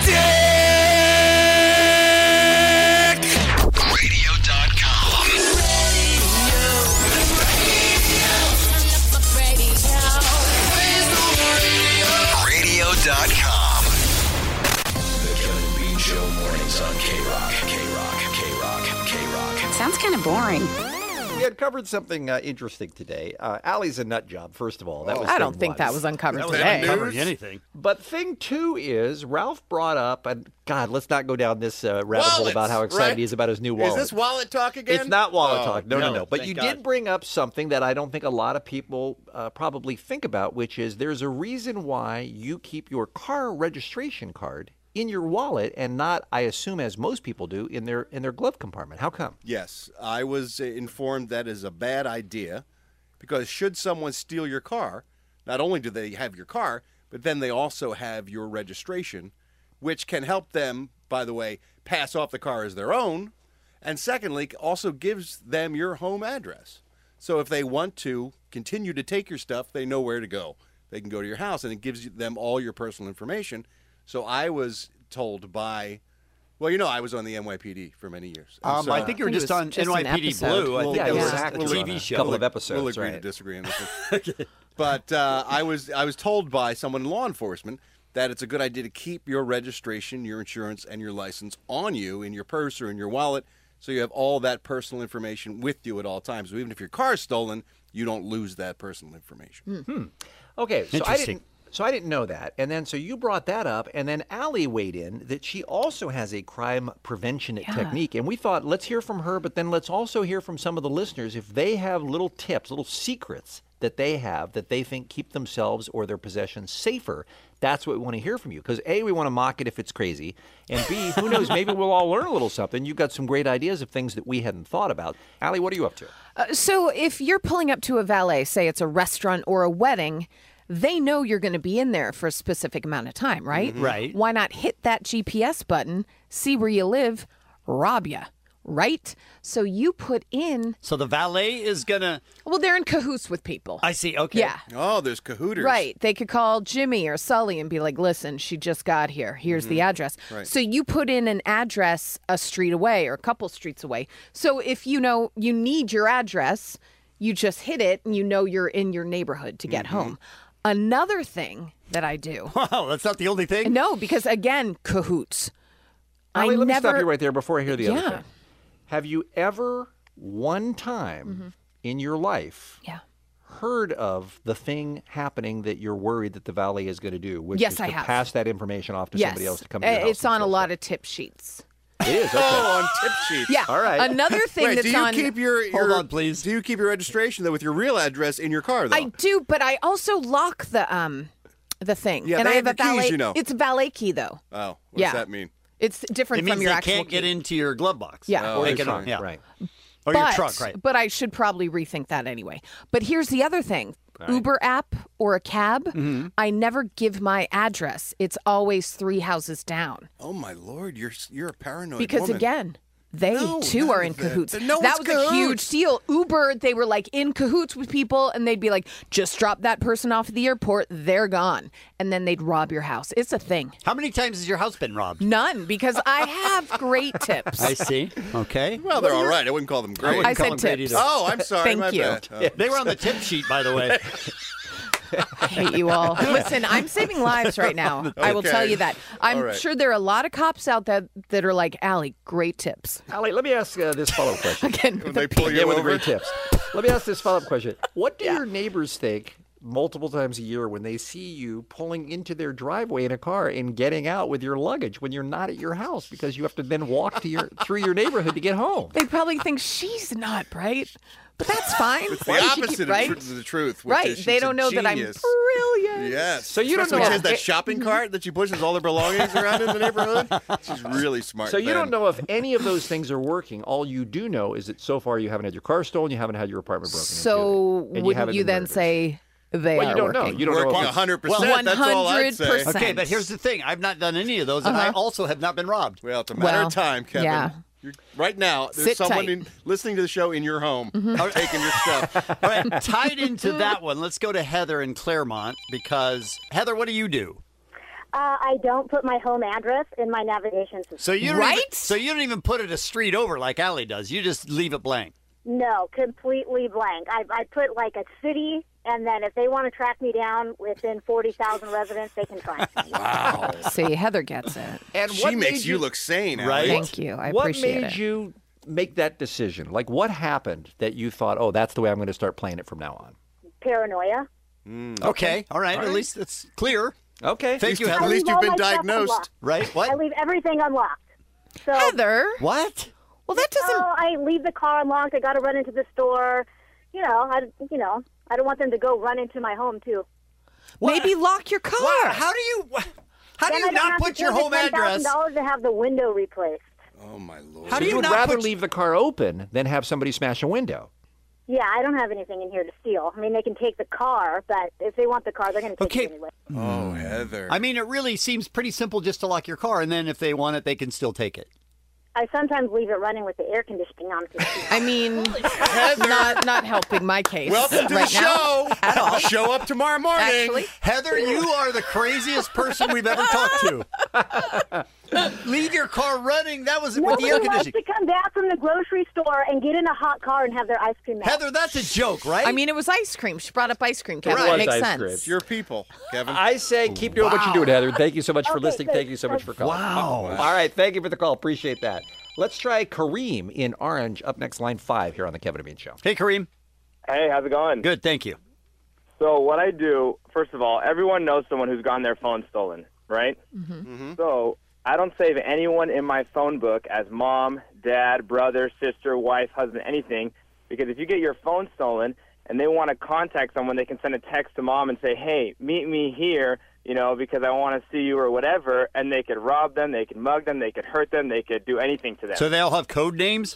dick! radio dot com. radio dot com. The Kevin and Bean Show mornings on K-Rock. K-Rock, K-Rock, K-Rock. Sounds kind of boring. we uncovered something uh, interesting today. Uh, Allie's a nut job, first of all. That was I don't thing think one. that was uncovered That was today. uncovering anything. But thing two is Ralph brought up, and God, let's not go down this uh, rabbit hole Wallets, about how excited right? he is about his new wallet. Is this wallet talk again? It's not wallet Oh, talk. No, no, no, no. But thank you God. did bring up something that I don't think a lot of people uh, probably think about, which is there's a reason why you keep your car registration card in your wallet and not, I assume, as most people do, in their in their glove compartment. How come? Yes, I was uh, informed that is a bad idea because should someone steal your car, not only do they have your car, but then they also have your registration, which can help them, by the way, pass off the car as their own, and secondly, also gives them your home address. So if they want to continue to take your stuff, they know where to go. They can go to your house, and it gives them all your personal information. So I was told by, well, you know, I was on the N Y P D for many years. And Um, so- I think you were just on N Y P D Blue. I think Yeah, that was exactly. a We'll- T V show. couple of We'll- episodes, We'll agree right. to disagree on this one. But uh, I was I was told by someone in law enforcement that it's a good idea to keep your registration, your insurance, and your license on you in your purse or in your wallet, so you have all that personal information with you at all times. So even if your car is stolen, you don't lose that personal information. Hmm. Okay, so I Interesting. didn't. So I didn't know that, and then so you brought that up, and then Allie weighed in that she also has a crime prevention technique, and we thought let's hear from her, but then let's also hear from some of the listeners if they have little tips, little secrets that they have that they think keep themselves or their possessions safer. That's what we want to hear from you, because A, we want to mock it if it's crazy, and B, who knows, maybe we'll all learn a little something. You've got some great ideas of things that we hadn't thought about. Allie, what are you up to? Uh, so if you're pulling up to a valet, say it's a restaurant or a wedding, they know you're going to be in there for a specific amount of time, right? Mhm. Right. Why not hit that G P S button, see where you live, rob ya, right? So you put in... So the valet is going to... Well, they're in cahoots with people. I see. Okay. Yeah. Oh, there's cahooters. Right. They could call Jimmy or Sully and be like, listen, she just got here. Here's the address. Right. So you put in an address a street away or a couple streets away. So if you know you need your address, you just hit it and you know you're in your neighborhood to get home. Another thing that I do. Wow, that's not the only thing? No, because again, cahoots. Allie, I let never... me stop you right there before I hear the other Yeah. thing. Have you ever, one time in your life, Yeah. heard of the thing happening that you're worried that the valet is going to do, which Yes, is I to have. pass that information off to Yes. somebody else to come to Uh, your house? It's on a lot of tip sheets. It is, okay. Oh, on tip sheets. Yeah. All right. Another thing Wait, that's do you on... keep your, Hold your on, please. Do you keep your registration though with your real address in your car though? I do, but I also lock the um the thing. Yeah, and they I have have a your keys, valet. you know. It's a valet key though. Oh, what Yeah. does that mean? It's different It means from your they actual can't get key. into your glove box. Yeah. Oh, They Or can- your trunk, yeah. right. Or your trunk, right. But I should probably rethink that anyway. But here's the other thing. Uber app or a cab, Mm-hmm. I never give my address. It's always three houses down. Oh my lord, you're you're a paranoid Because woman. again, they No, too none are of in that. cahoots. No that one's was a huge cahoots. deal. Uber, they were like in cahoots with people and they'd be like, just drop that person off at the airport, they're gone. And then they'd rob your house. It's a thing. How many times has your house been robbed? None, because I have great tips. I see. Okay. Well, they're all right. I wouldn't call them great. wouldn't I call said them great tips. either. Oh, I'm sorry. Thank my you. bad. Oh. They were on the tip sheet, by the way. I hate you all. Listen, I'm saving lives right now. I will tell Okay. you that. I'm All right. sure there are a lot of cops out there that are like, Allie, great tips. Allie, let me ask uh, this follow-up question. Again, When they pull yeah, you with the over. great tips. Let me ask this follow-up question. What do your neighbors think multiple times a year when they see you pulling into their driveway in a car and getting out with your luggage when you're not at your house because you have to then walk to your through your neighborhood to get home? they probably think she's not bright, but that's fine. It's the Why does she opposite keep- of right? tr- the truth. Which Right. Is They she's don't a know that I'm genius. brilliant. Yes. So you don't Especially know- when she has that It- shopping cart that she pushes all her belongings around in the neighborhood. She's really smart. So you then. don't know if any of those things are working. All you do know is that so far you haven't had your car stolen, you haven't had your apartment broken into, So and you wouldn't haven't you been then murdered. say they Well, are you don't know. working? You don't know. Working if- one hundred percent. Well, That's all I'd say. one hundred percent. Okay, but here's the thing. I've not done any of those, and I Uh-huh. also have not been robbed. Well, it's a matter Well, of time, Kevin. yeah. You're, right now, there's Sit someone tight. in, listening to the show in your home Mm-hmm. taking your stuff. All right, tied into that one, let's go to Heather in Claremont because, Heather, what do you do? Uh, I don't put my home address in my navigation system. So you don't Right? even, so you don't even put it a street over like Allie does. You just leave it blank. No, completely blank. I, I put like a city, and then if they want to track me down within forty thousand residents, they can find me. Wow. See, Heather gets it. And She what makes made you look sane, Right? Allie. Thank you. I what appreciate made it. you make that decision? Like, what happened that you thought, oh, that's the way I'm going to start playing it from now on? Paranoia. Mm, okay. All right. All At right. least it's clear. Okay. Thank you, I Heather. leave all my stuff unlocked. Right? What? I leave everything unlocked. So, Heather. What? Well, that doesn't. Oh, I leave the car unlocked. I got to run into the store. You know, I, you know, I don't want them to go run into my home too. Maybe lock your car. Wow, how do you how do Then you I don't not have put to your pay the home address? ten thousand dollars to have the window replaced. Oh, my Lord. How do you, would not rather put- leave the car open than have somebody smash a window? Yeah, I don't have anything in here to steal. I mean, they can take the car, but if they want the car, they're going to take Okay. it anyway. Oh, Heather. I mean, it really seems pretty simple just to lock your car, and then if they want it, they can still take it. I sometimes leave it running with the air conditioning on. I mean, not not helping my case. Welcome to right the now show. at all. Show up tomorrow morning. Actually, Heather, you are the craziest person we've ever talked to. Leave your car running. That was with Nobody the air wants conditioning. to come back from the grocery store and get in a hot car and have their ice cream melt. Heather, that's a joke, right? I mean, it was ice cream. She brought up ice cream, Kevin. It It was makes ice sense. cream. It's your people, Kevin. I say keep doing what you're doing, Heather. Thank you so much for Okay, listening. good. Thank you so much for calling. Wow. All right. Thank you for the call. Appreciate that. Let's try Kareem in Orange up next, line five here on the Kevin and Bean Show. Hey, Kareem. Hey, how's it going? Good, thank you. So what I do, first of all, everyone knows someone who's gotten their phone stolen, right? Mm-hmm. So I don't save anyone in my phone book as mom, dad, brother, sister, wife, husband, anything, because if you get your phone stolen and they want to contact someone, they can send a text to mom and say, hey, meet me here, you know, because I want to see you or whatever, and they could rob them, they could mug them, they could hurt them, they could do anything to them. So they all have code names?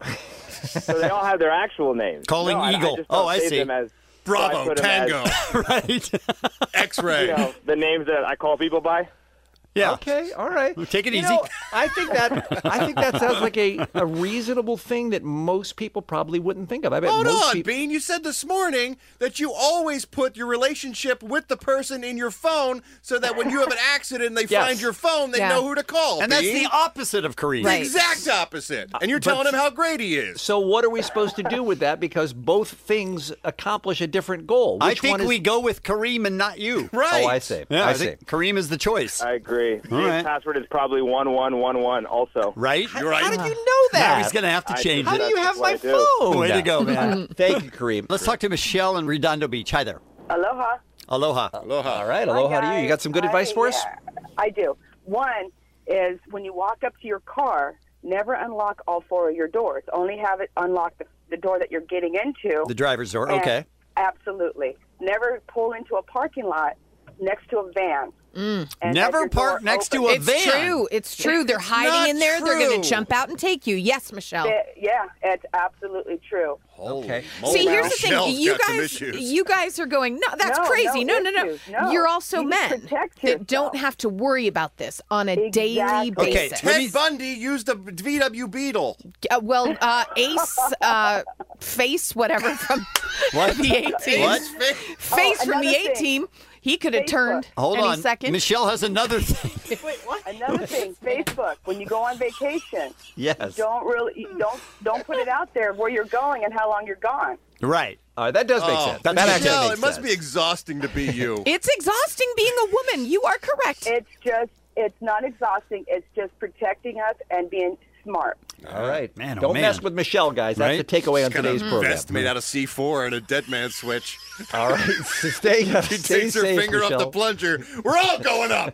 So they all have their actual names. Calling No, I- I Eagle. just don't Oh, I save see. them as- Bravo, so I put them Tango. as- right. X-ray. You know, the names that I call people by. Yeah. Okay. All right. Take it You easy. know, I think that I think that sounds like a, a reasonable thing that most people probably wouldn't think of. I bet Hold most on, people. Bean. You said this morning that you always put your relationship with the person in your phone so that when you have an accident and they Yes. find your phone, they Yeah. know who to call. And that's Bean. the opposite of Kareem. The exact opposite. And you're But- telling him how great he is. So what are we supposed to do with that? Because both things accomplish a different goal. I Which think one is... we go with Kareem and not you. Right. Oh, I see. Yeah, I, I, see. think Kareem is the choice. I agree. All His right. password is probably one one one one. Also, Right? You're right. How did you know that? Now he's going to have to I change do How it. do you have That's my what I do. phone? Way to go, man. Thank you, Kareem. Let's talk to Michelle in Redondo Beach. Hi there. Aloha. Aloha. Aloha. All right. Aloha to you. You got some good I- advice for us? yeah, I do. One is when you walk up to your car, never unlock all four of your doors. Only have it unlock the, the door that you're getting into. The driver's door. And- Okay. Absolutely. Never pull into a parking lot next to a van. And have Never your park door next open. to a It's van. true. It's true. They're not hiding in there. They're going true. to jump out and take you. Yes, Michelle. They- yeah, it's absolutely true. Holy Okay. moly. See, here's the Michelle's thing. You got some guys, issues. you guys are going. No, that's No, crazy. No, no no, no. issues. No. You're also You men protect that don't yourself. have to worry about this on a daily Exactly. Okay, basis. let me- Ted Bundy used a V W Beetle. Uh, well, uh, Ace, uh, Face, whatever from What? the A team. What? Face Oh, from the another A thing. team. He could have Facebook. turned Hold any on. second. Michelle has another thing. Another thing, Facebook. When you go on vacation, Yes. don't really don't don't put it out there where you're going and how long you're gone. Right. All right. That does make Oh, sense. That actually Michelle, makes it must sense. be exhausting to be you. It's exhausting being a woman. You are correct. It's just it's not exhausting. It's just protecting us and being smart. All right. Man, oh, Don't man. mess with Michelle, guys. That's Right? the takeaway on She's got a today's program. vest made out of C four and a dead man switch. All right. So stay, uh, She stay takes her safe, finger Michelle. off the plunger. We're all going up.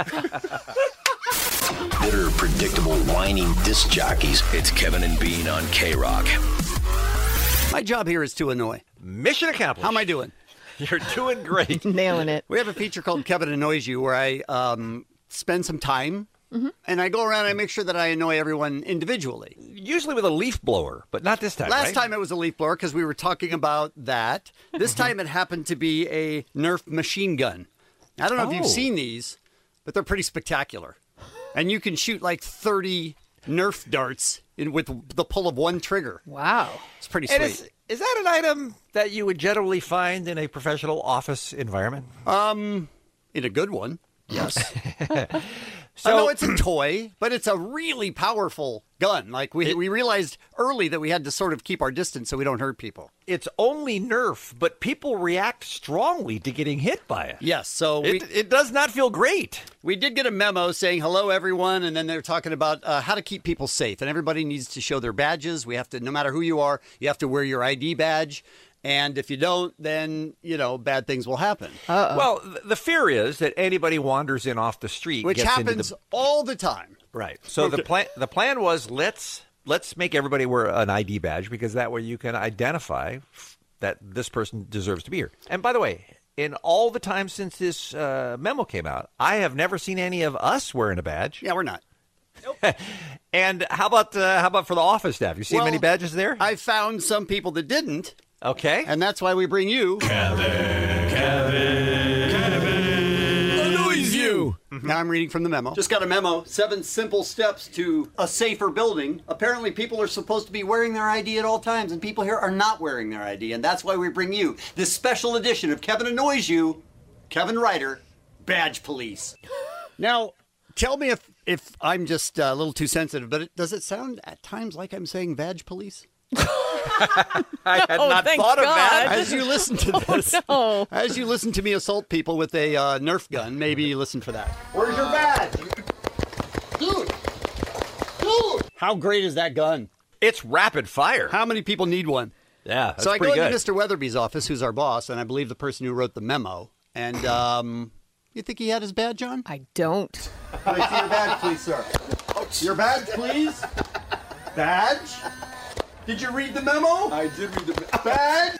Bitter, predictable, whining disc jockeys. It's Kevin and Bean on K-Rock. My job here is to annoy. Mission accomplished. How am I doing? You're doing great. Nailing it. We have a feature called Kevin Annoys You where I um, spend some time Mm-hmm. and I go around and I make sure that I annoy everyone individually. Usually with a leaf blower, but not this time. Last right? time it was a leaf blower because we were talking about that. This time it happened to be a Nerf machine gun. I don't know if Oh. you've seen these, but they're pretty spectacular. And you can shoot like thirty Nerf darts in, with the pull of one trigger. Wow. It's pretty And sweet. is, is that an item that you would generally find in a professional office environment? Um, in a good one, yes. So, I know it's a toy, but it's a really powerful gun. Like we we realized early that we had to sort of keep our distance so we don't hurt people. it's only Nerf, but people react strongly to getting hit by it. Yes, so we, It, it does not feel great. We did get a memo saying, hello, everyone. And then they're talking about uh, how to keep people safe. And everybody needs to show their badges. We have to, no matter who you are, you have to wear your I D badge. And if you don't, then, you know, bad things will happen. Uh-oh. Well, th- the fear is that anybody wanders in off the street. Which gets happens into the... all the time. Right. So Okay. the plan the plan was let's let's make everybody wear an I D badge because that way you can identify that this person deserves to be here. And by the way, in all the time since this uh, memo came out, I have never seen any of us wearing a badge. Yeah, we're not. And how about uh, how about for the office staff? You see Well, many badges there? I found some people that didn't. Okay. And that's why we bring you. Kevin, Kevin, Kevin annoys you. Now I'm reading from the memo. Just got a memo. Seven simple steps to a safer building. Apparently people are supposed to be wearing their I D at all times, and people here are not wearing their I D. And that's why we bring you this special edition of Kevin Annoys You, Kevin Ryder, Badge Police. Now, tell me if, if I'm just a little too sensitive, but it, does it sound at times like I'm saying Badge Police? I had Oh, not thank thought of God. that. As you listen to this, Oh, no. as you listen to me assault people with a uh, Nerf gun, maybe you listen for that. Where's your badge? Dude! Dude! How great is that gun? It's rapid fire. How many people need one? Yeah, that's so I go pretty into good. Mister Weatherby's office, who's our boss, and I believe the person who wrote the memo. And, um, you think he had his badge on? I don't. Can I see your badge, please, sir? Your badge, please? Badge? Did you read the memo? I did read the badge.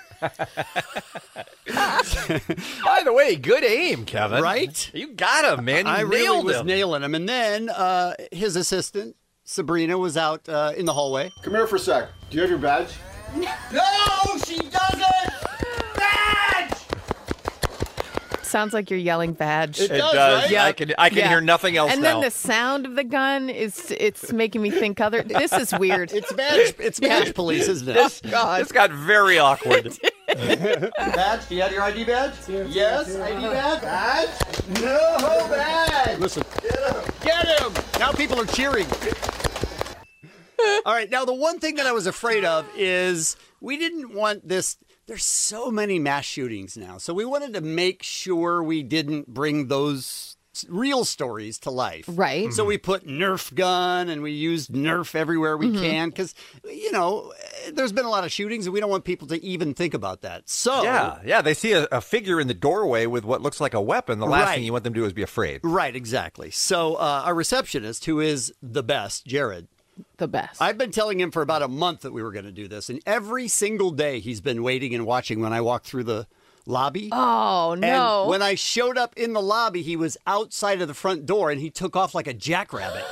By the way, good aim, Kevin. Right? You got him, man. You I nailed really was him. nailing him. And then uh, his assistant, Sabrina, was out uh, in the hallway. Come here for a sec. Do you have your badge? No, she doesn't! Badge! Sounds like you're yelling badge. It It does, does. right? Yeah. I can I can Yeah. hear nothing else and now. then the sound of the gun is it's making me think other this is weird. It's badge. It's badge police, isn't it? this, God. this got very awkward. Badge? Do you have your I D badge? Yes. I D badge. Badge? No badge. Listen. Get him. Get him. Now people are cheering. All right. Now the one thing that I was afraid of is we didn't want this. There's so many mass shootings now, so we wanted to make sure we didn't bring those s- real stories to life. Right. So we put Nerf gun and we used Nerf everywhere we Mm-hmm. can because, you know, there's been a lot of shootings and we don't want people to even think about that. So Yeah, yeah. They see a, a figure in the doorway with what looks like a weapon. The last Right. thing you want them to do is be afraid. Right, exactly. So uh, our receptionist, who is the best, Jared, The best. I've been telling him for about a month that we were going to do this, and every single day he's been waiting and watching when I walk through the lobby. Oh no. And when I showed up in the lobby, he was outside of the front door and he took off like a jackrabbit.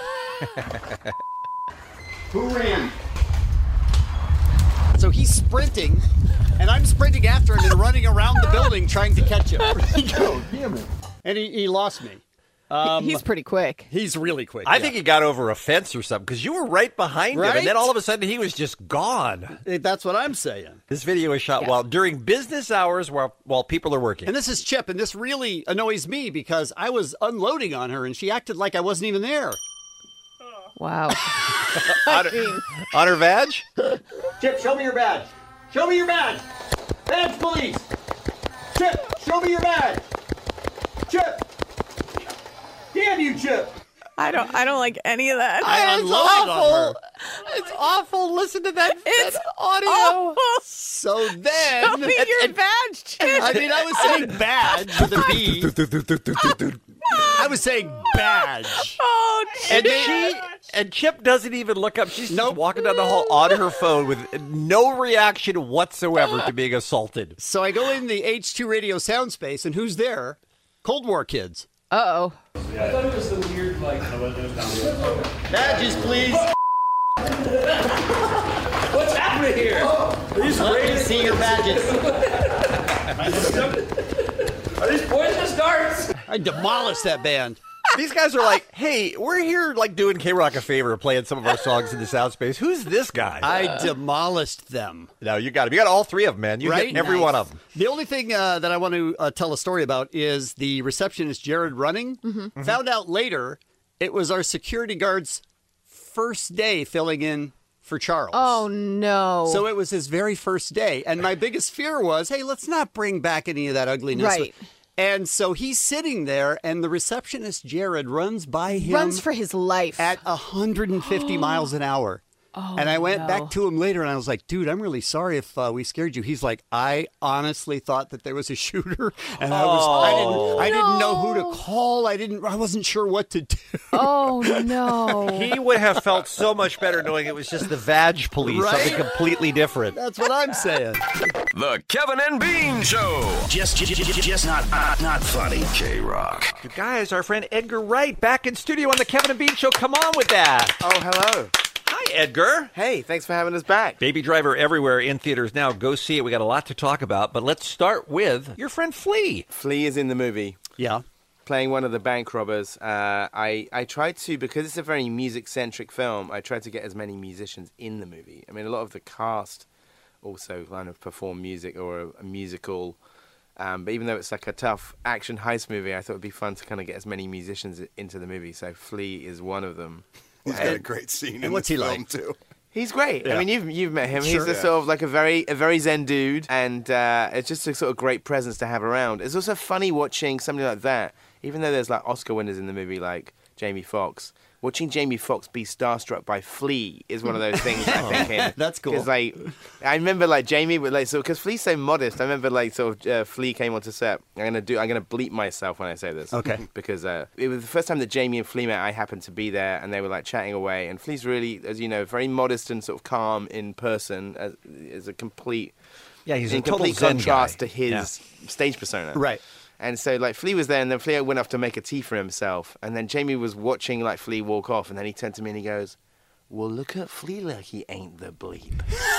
Who ran? So he's sprinting, and I'm sprinting after him and running around the building trying to catch him. Go, damn it. And he, he lost me. Um, He's pretty quick. He's really quick. I yeah. think he got over a fence or something because you were right behind him, Right? and then all of a sudden he was just gone. That's what I'm saying. This video is shot Yeah. while during business hours while while people are working. And this is Chip, and this really annoys me because I was unloading on her, and she acted like I wasn't even there. Wow. on, her, on her badge? Chip, show me your badge. Show me your badge. Badge police. Chip, show me your badge. Chip. Damn you, Chip. I don't I don't like any of that. I It's unloaded on awful. her. It's awful. Listen to that. It's that audio. awful. So then, Show me your badge, Chip. I mean, I was saying badge with a B. I was saying badge. Oh, And Chip. she and Chip doesn't even look up. She's just walking down the hall on her phone with no reaction whatsoever to being assaulted. So I go in the H two radio sound space, and who's there? Cold War kids. Uh-oh. I thought it was the weird, like... Badges, please. What's happening here? These Let me see your badges. Are these poisonous darts? I demolished that band. These guys are like, hey, we're here like doing K-Rock a favor, playing some of our songs in the sound space. Who's this guy? I demolished them. No, you got him. You got all three of them, man. You Right? get every Nice. one of them. The only thing uh, that I want to uh, tell a story about is the receptionist, Jared Running, Mm-hmm. found out later it was our security guard's first day filling in for Charles. Oh no. So it was his very first day. And my biggest fear was, hey, let's not bring back any of that ugliness. Right. And so he's sitting there, and the receptionist, Jared, runs by him. Runs for his life. At one hundred fifty miles an hour. Oh, and I went no. back to him later, and I was like, dude, I'm really sorry if uh, we scared you. He's like, I honestly thought that there was a shooter, and I was, I didn't, I didn't know who to call. I didn't, I wasn't sure what to do. Oh, no. He would have felt so much better knowing it was just the Vag police, Right? something completely different. That's what I'm saying. The Kevin and Bean Show. Just, just, just, just not, not, not funny. K-Rock. You guys, our friend Edgar Wright back in studio on the Kevin and Bean Show. Come on with that. Oh, hello. Hi, Edgar. Hey, thanks for having us back. Baby Driver everywhere in theaters now. Go see it. We got a lot to talk about, but let's start with your friend Flea. Flea is in the movie. Yeah. Playing one of the bank robbers. Uh, I, I tried to, because it's a very music-centric film, I tried to get as many musicians in the movie. I mean, a lot of the cast also kind of perform music or a, a musical. Um, but even though it's like a tough action heist movie, I thought it would be fun to kind of get as many musicians into the movie. So Flea is one of them. He's got a great scene And in what's this he film, like? too. He's great. Yeah. I mean, you've you've met him. Sure. He's a Yeah. sort of like a very a very zen dude, and uh, it's just a sort of great presence to have around. It's also funny watching somebody like that, even though there's like Oscar winners in the movie like Jamie Foxx. Watching Jamie Foxx be starstruck by Flea is one of those things I think in. That's cool. Because like, I remember like Jamie, would, like so because Flea's so modest. I remember like sort of uh, Flea came onto set. I'm gonna do. I'm gonna bleep myself when I say this. Okay. Because uh, it was the first time that Jamie and Flea met. I happened to be there, and they were like chatting away. And Flea's really, as you know, very modest and sort of calm in person. As is a complete, Yeah, he's a in total complete Zen contrast guy. to his Yeah. stage persona. Right. And so, like, Flea was there, and then Flea went off to make a tea for himself. And then Jamie was watching, like, Flea walk off, and then he turned to me and he goes, well, look at Flea like he ain't the bleep.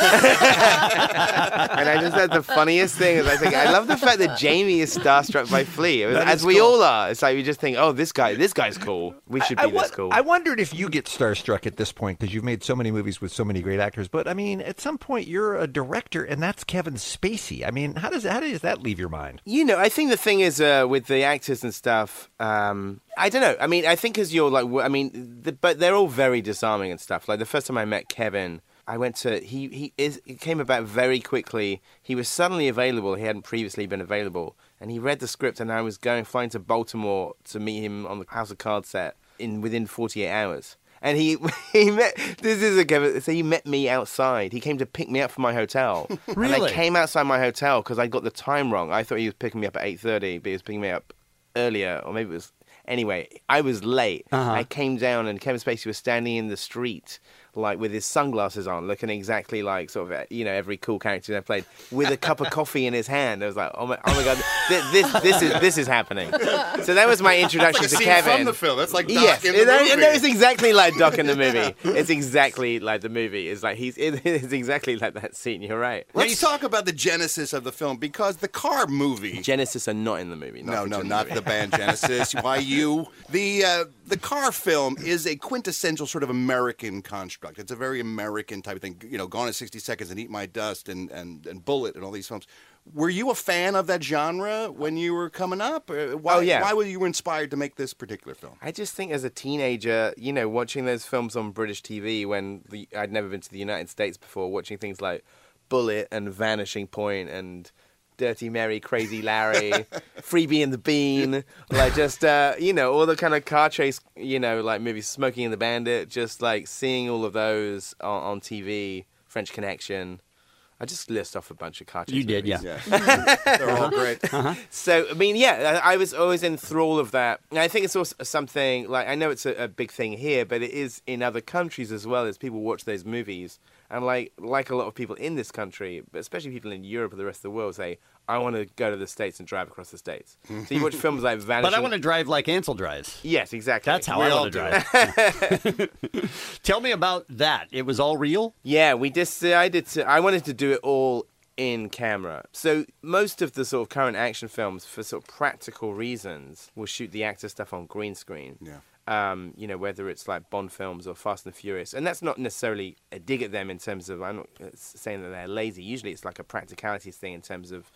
And I just had the funniest thing. Is I think I love the fact that Jamie is starstruck by Flea, That as is we cool. all are. It's like we just think, oh, this guy, this guy's cool. We should be I, this won- cool. I wondered if you get starstruck at this point because you've made so many movies with so many great actors. But I mean, at some point you're a director, and that's Kevin Spacey. I mean, how does how does that leave your mind? You know, I think the thing is uh, with the actors and stuff. Um, I don't know. I mean, I think as you're like, w- I mean, the, but they're all very disarming and stuff. Like the first time I met Kevin, I went to he he is it came about very quickly. He was suddenly available. He hadn't previously been available, and he read the script. And I was going flying to Baltimore to meet him on the House of Cards set in within forty-eight hours. And he he met this is a Kevin. So he met me outside. He came to pick me up from my hotel. And Really? I came outside my hotel because I got the time wrong. I thought he was picking me up at eight thirty, but he was picking me up earlier, or maybe it was. Anyway, I was late. Uh-huh. I came down and Kevin Spacey was standing in the street, like with his sunglasses on, looking exactly like sort of you know every cool character I played, with a cup of coffee in his hand. I was like, oh my, oh my god, this, this this is this is happening. So that was my introduction That's like a to scene Kevin from the film. That's like Doc yes, in the and that- movie. and that is exactly like Doc in the movie. It's exactly like the movie. It's like he's it is exactly like that scene. You're right. Let's talk about the genesis of the film, because the car movie. Genesis are not in the movie. No, the no, movie. not the band Genesis. Why you? The uh, the car film is a quintessential sort of American construct. It's a very American type of thing. You know, Gone in sixty seconds and Eat My Dust and, and, and Bullet and all these films. Were you a fan of that genre when you were coming up? Uh, Why, Oh, yeah. Why were you inspired to make this particular film? I just think as a teenager, you know, watching those films on British T V when the, I'd never been to the United States before, watching things like Bullet and Vanishing Point and Dirty Mary, Crazy Larry, Freebie and the Bean, like just, uh, you know, all the kind of car chase, you know, like movies, Smokey and the Bandit, just like seeing all of those on, on T V, French Connection. I just list off a bunch of car chase You did, movies. yeah. They're all great. Uh-huh. So, I mean, yeah, I I was always in thrall of that. And I think it's also something, like, I know it's a, a big thing here, but it is in other countries as well, as people watch those movies. And like like a lot of people in this country, but especially people in Europe or the rest of the world, say, I want to go to the States and drive across the States. So you watch films like Vanishing... But I want to drive like Ansel drives. Yes, exactly. That's how We I all want to do. drive. Tell me about that. It was all real? Yeah, we decided to. I wanted to do it all in camera. So most of the sort of current action films, for sort of practical reasons, will shoot the actor stuff on green screen. Yeah. Um, you know, whether it's like Bond films or Fast and Furious, and that's not necessarily a dig at them in terms of. I'm not saying that they're lazy. Usually, it's like a practicalities thing in terms of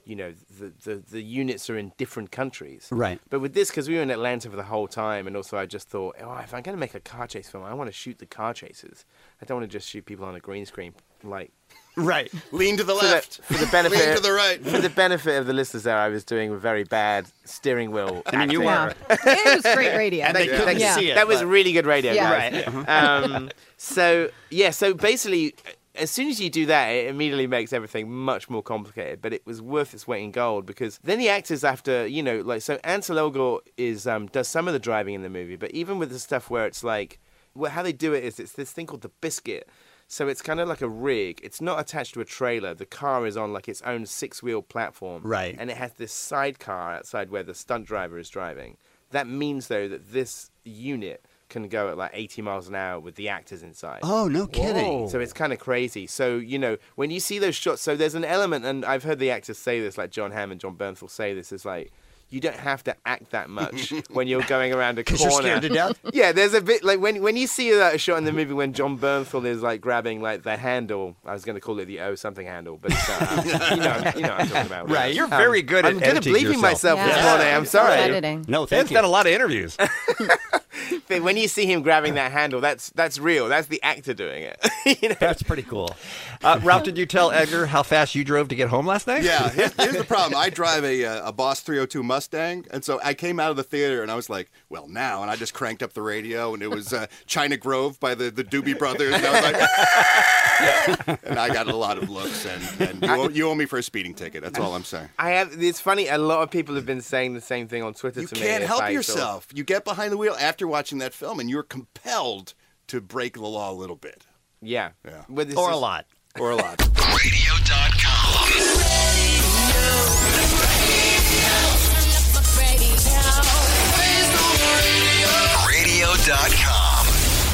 you know, the, the, the units are in different countries. Right. But with this, because we were in Atlanta for the whole time, and also I just thought, oh, if I'm going to make a car chase film, I want to shoot the car chases. I don't want to just shoot people on a green screen, like... Right. Lean to the For left. the, for the benefit, Lean to the right. For the benefit of the listeners there, I was doing a very bad steering wheel I mean, you acting. were. It was great radio. And they Thank you, couldn't thank you. see it. That was but- really good radio, Yeah. guys. Right. Um, so, yeah, so basically, as soon as you do that, it immediately makes everything much more complicated, but it was worth its weight in gold, because then the actors have to, you know, like, so Ansel Elgort is, um, does some of the driving in the movie, but even with the stuff where it's like, well, how they do it is it's this thing called the biscuit. So it's kind of like a rig. It's not attached to a trailer. The car is on like its own six-wheel platform. Right. And it has this sidecar outside where the stunt driver is driving. That means, though, that this unit can go at like eighty miles an hour with the actors inside. Oh, no kidding. So it's kind of crazy. So, you know, when you see those shots, so there's an element, and I've heard the actors say this, like John Hamm and John Bernthal say this, is like, you don't have to act that much when you're going around a corner. Because you're scared to death? Yeah, there's a bit, like, when when you see that shot in the movie when John Bernthal is, like, grabbing, like, the handle, I was going to call it the O something handle, but it's, uh, you know, you know what I'm talking about. Right. You're Um, very good at I'm good at editing bleeping yourself. myself Yeah. this Yeah. morning, I'm sorry. Editing. No, Ben's thank you. done a lot of interviews. But when you see him grabbing that handle, that's that's real. That's the actor doing it. You know? That's pretty cool. Uh, Ralph, did you tell Edgar how fast you drove to get home last night? Yeah, here's, here's the problem. I drive a, uh, a Boss three oh two Mustang, and so I came out of the theater and I was like, well, now, and I just cranked up the radio, and it was uh, China Grove by the, the Doobie Brothers, and I was like, and I got a lot of looks, and, and you, owe, you owe me for a speeding ticket. That's all I'm saying. I have. It's funny. A lot of people have been saying the same thing on Twitter You to me. can't if help I sort of- yourself. You get behind the wheel after watching that film, and you're compelled to break the law a little bit. Yeah. Yeah. But this Or a is- lot. Or a lot. radio dot com. radio dot com.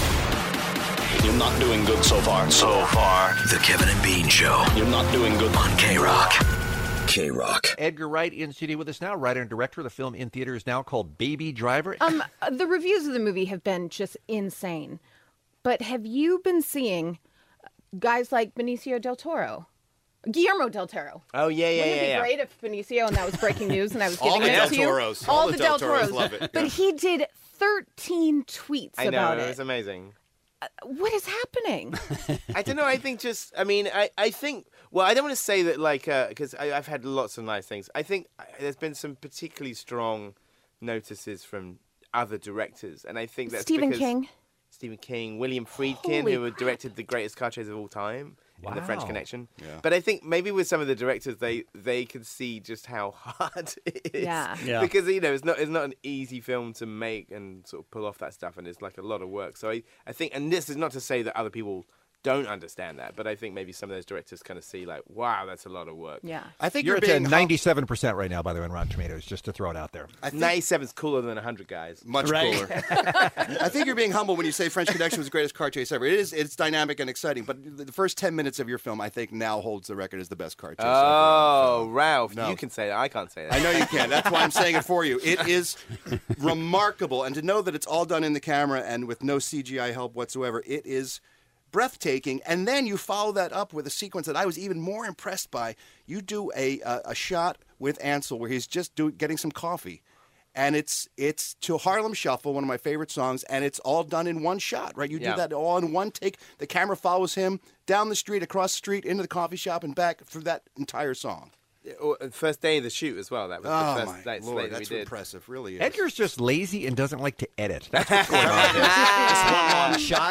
You're not doing good so far. So far, the Kevin and Bean Show. You're not doing good on K-Rock. K-Rock. Edgar Wright in studio with us now, writer and director of the film in theaters now called Baby Driver. Um, the reviews of the movie have been just insane. But have you been seeing guys like Benicio del Toro? Guillermo del Toro. Oh, yeah, yeah, Wouldn't yeah. it be yeah. great if Benicio and that was breaking news and I was All giving the it Del to you? Toros. All, All the the Del Del Toros Toros. love it, But yeah. he did thirteen tweets I know. about It it. was amazing. What is happening? I don't know. I think just, I mean, I, I think, well, I don't want to say that, like, because I've had lots of nice things. I think uh, there's been some particularly strong notices from other directors. And I think that's Stephen because King. Stephen King, William Friedkin, Holy who had directed the greatest car chase of all time in The French Wow. Connection. Yeah. But I think maybe with some of the directors, they they could see just how hard it is. Yeah. Yeah. Because, you know, it's not it's not an easy film to make and sort of pull off that stuff, and it's like a lot of work. So I, I think, and this is not to say that other people don't understand that, but I think maybe some of those directors kind of see like, wow, that's a lot of work. Yeah. I think You're you're, at being hum- ninety-seven percent right now, by the way, on Rotten Tomatoes, just to throw it out there. I think ninety-seven's cooler than one hundred, guys. much Right. cooler. I think you're being humble when you say French Connection was the greatest car chase ever. It is. It's dynamic and exciting, but the first ten minutes of your film, I think, now holds the record as the best car chase ever. Oh, Ralph, No. you can say that. I can't say that. I know you can. That's why I'm saying it for you. It is remarkable, and to know that it's all done in the camera and with no C G I help whatsoever, it is breathtaking. And then you follow that up with a sequence that I was even more impressed by. You do a a, a shot with Ansel where he's just do, getting some coffee, and it's it's to Harlem Shuffle, one of my favorite songs, and it's all done in one shot, right? You Yeah. do that all in one take. The camera follows him down the street, across the street, into the coffee shop, and back for that entire song. Or, uh, First day of the shoot as well. That was Oh the my first night Lord, slate that we that's did. impressive, really is. Edgar's just lazy and doesn't like to edit. That's what's going on. Just one long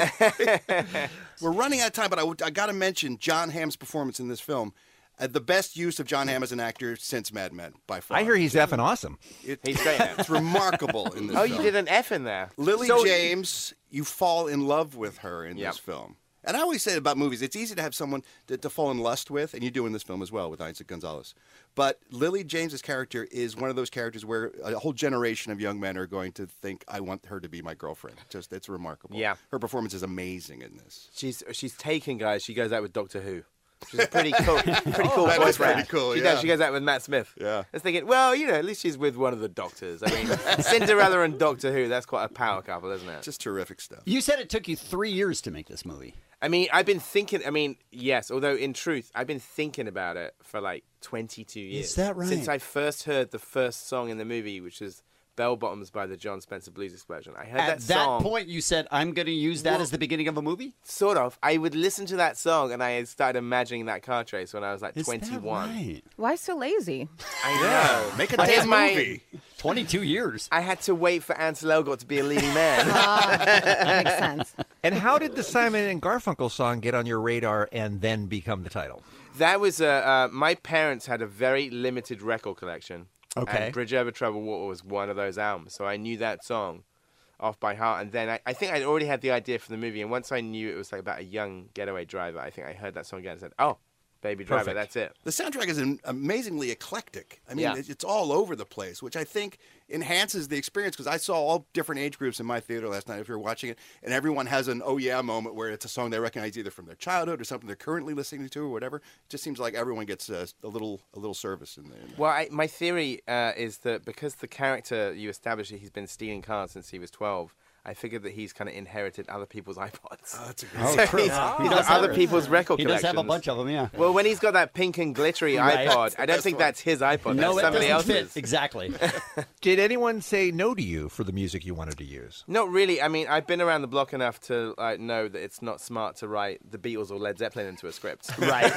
shot. We're running out of time, but I, would- I got to mention John Hamm's performance in this film. Uh, the best use of John Hamm as an actor since Mad Men, by far. I hear he's effing awesome. It- He's great now. It's remarkable in this Oh, film. you did an F in there. Lily So- James, you fall in love with her in Yep. this film. And I always say about movies, it's easy to have someone to, to fall in lust with, and you do in this film as well with Isaac Gonzalez. But Lily James's character is one of those characters where a whole generation of young men are going to think, I want her to be my girlfriend. Just, it's remarkable. Yeah. Her performance is amazing in this. She's she's taken, guys. She goes out with Doctor Who. Which is a pretty cool, pretty cool that voice is pretty rap. cool, She yeah. does. She goes out with Matt Smith. Yeah. I was thinking, well, you know, at least she's with one of the doctors. I mean, Cinderella and Doctor Who, that's quite a power couple, isn't it? Just terrific stuff. You said it took you three years to make this movie. I mean, I've been thinking, I mean, yes, although in truth, I've been thinking about it for like twenty-two years. Is that right? Since I first heard the first song in the movie, which is Bell Bottoms by the John Spencer Blues Explosion. I heard At that that song. point, you said, I'm going to use that Well, as the beginning of a movie? Sort of. I would listen to that song and I started imagining that car chase when I was like Is that twenty-one. right? Why so lazy? I know. Make a But here's damn my- movie. twenty-two years. I had to wait for Ansel Elgort to be a leading man. That makes sense. And how did the Simon and Garfunkel song get on your radar and then become the title? That was a. Uh, my parents had a very limited record collection. Okay. And Bridge Over Troubled Water was one of those albums, so I knew that song off by heart. And then I, I think I'd already had the idea for the movie. And once I knew it was like about a young getaway driver, I think I heard that song again and said, "Oh, Baby Driver, Perfect. that's it." The soundtrack is am- amazingly eclectic. I mean, Yeah. it- it's all over the place, which I think enhances the experience because I saw all different age groups in my theater last night if you were watching it, and everyone has an oh yeah moment where it's a song they recognize either from their childhood or something they're currently listening to or whatever. It just seems like everyone gets uh, a little a little service in there. Well, I, my theory uh, is that because the character you established that he's been stealing cars since he was twelve, I figured that he's kind of inherited other people's iPods. Oh, that's a good Oh, So true. he's, Oh. he's He does got other have- people's record He does collections. have a bunch of them, yeah. Well, when he's got that pink and glittery Right. iPod, I don't think that's his iPod. No, that's it somebody doesn't else's. fit. Exactly. Did anyone say no to you for the music you wanted to use? Not really. I mean, I've been around the block enough to like, know that it's not smart to write the Beatles or Led Zeppelin into a script. Right.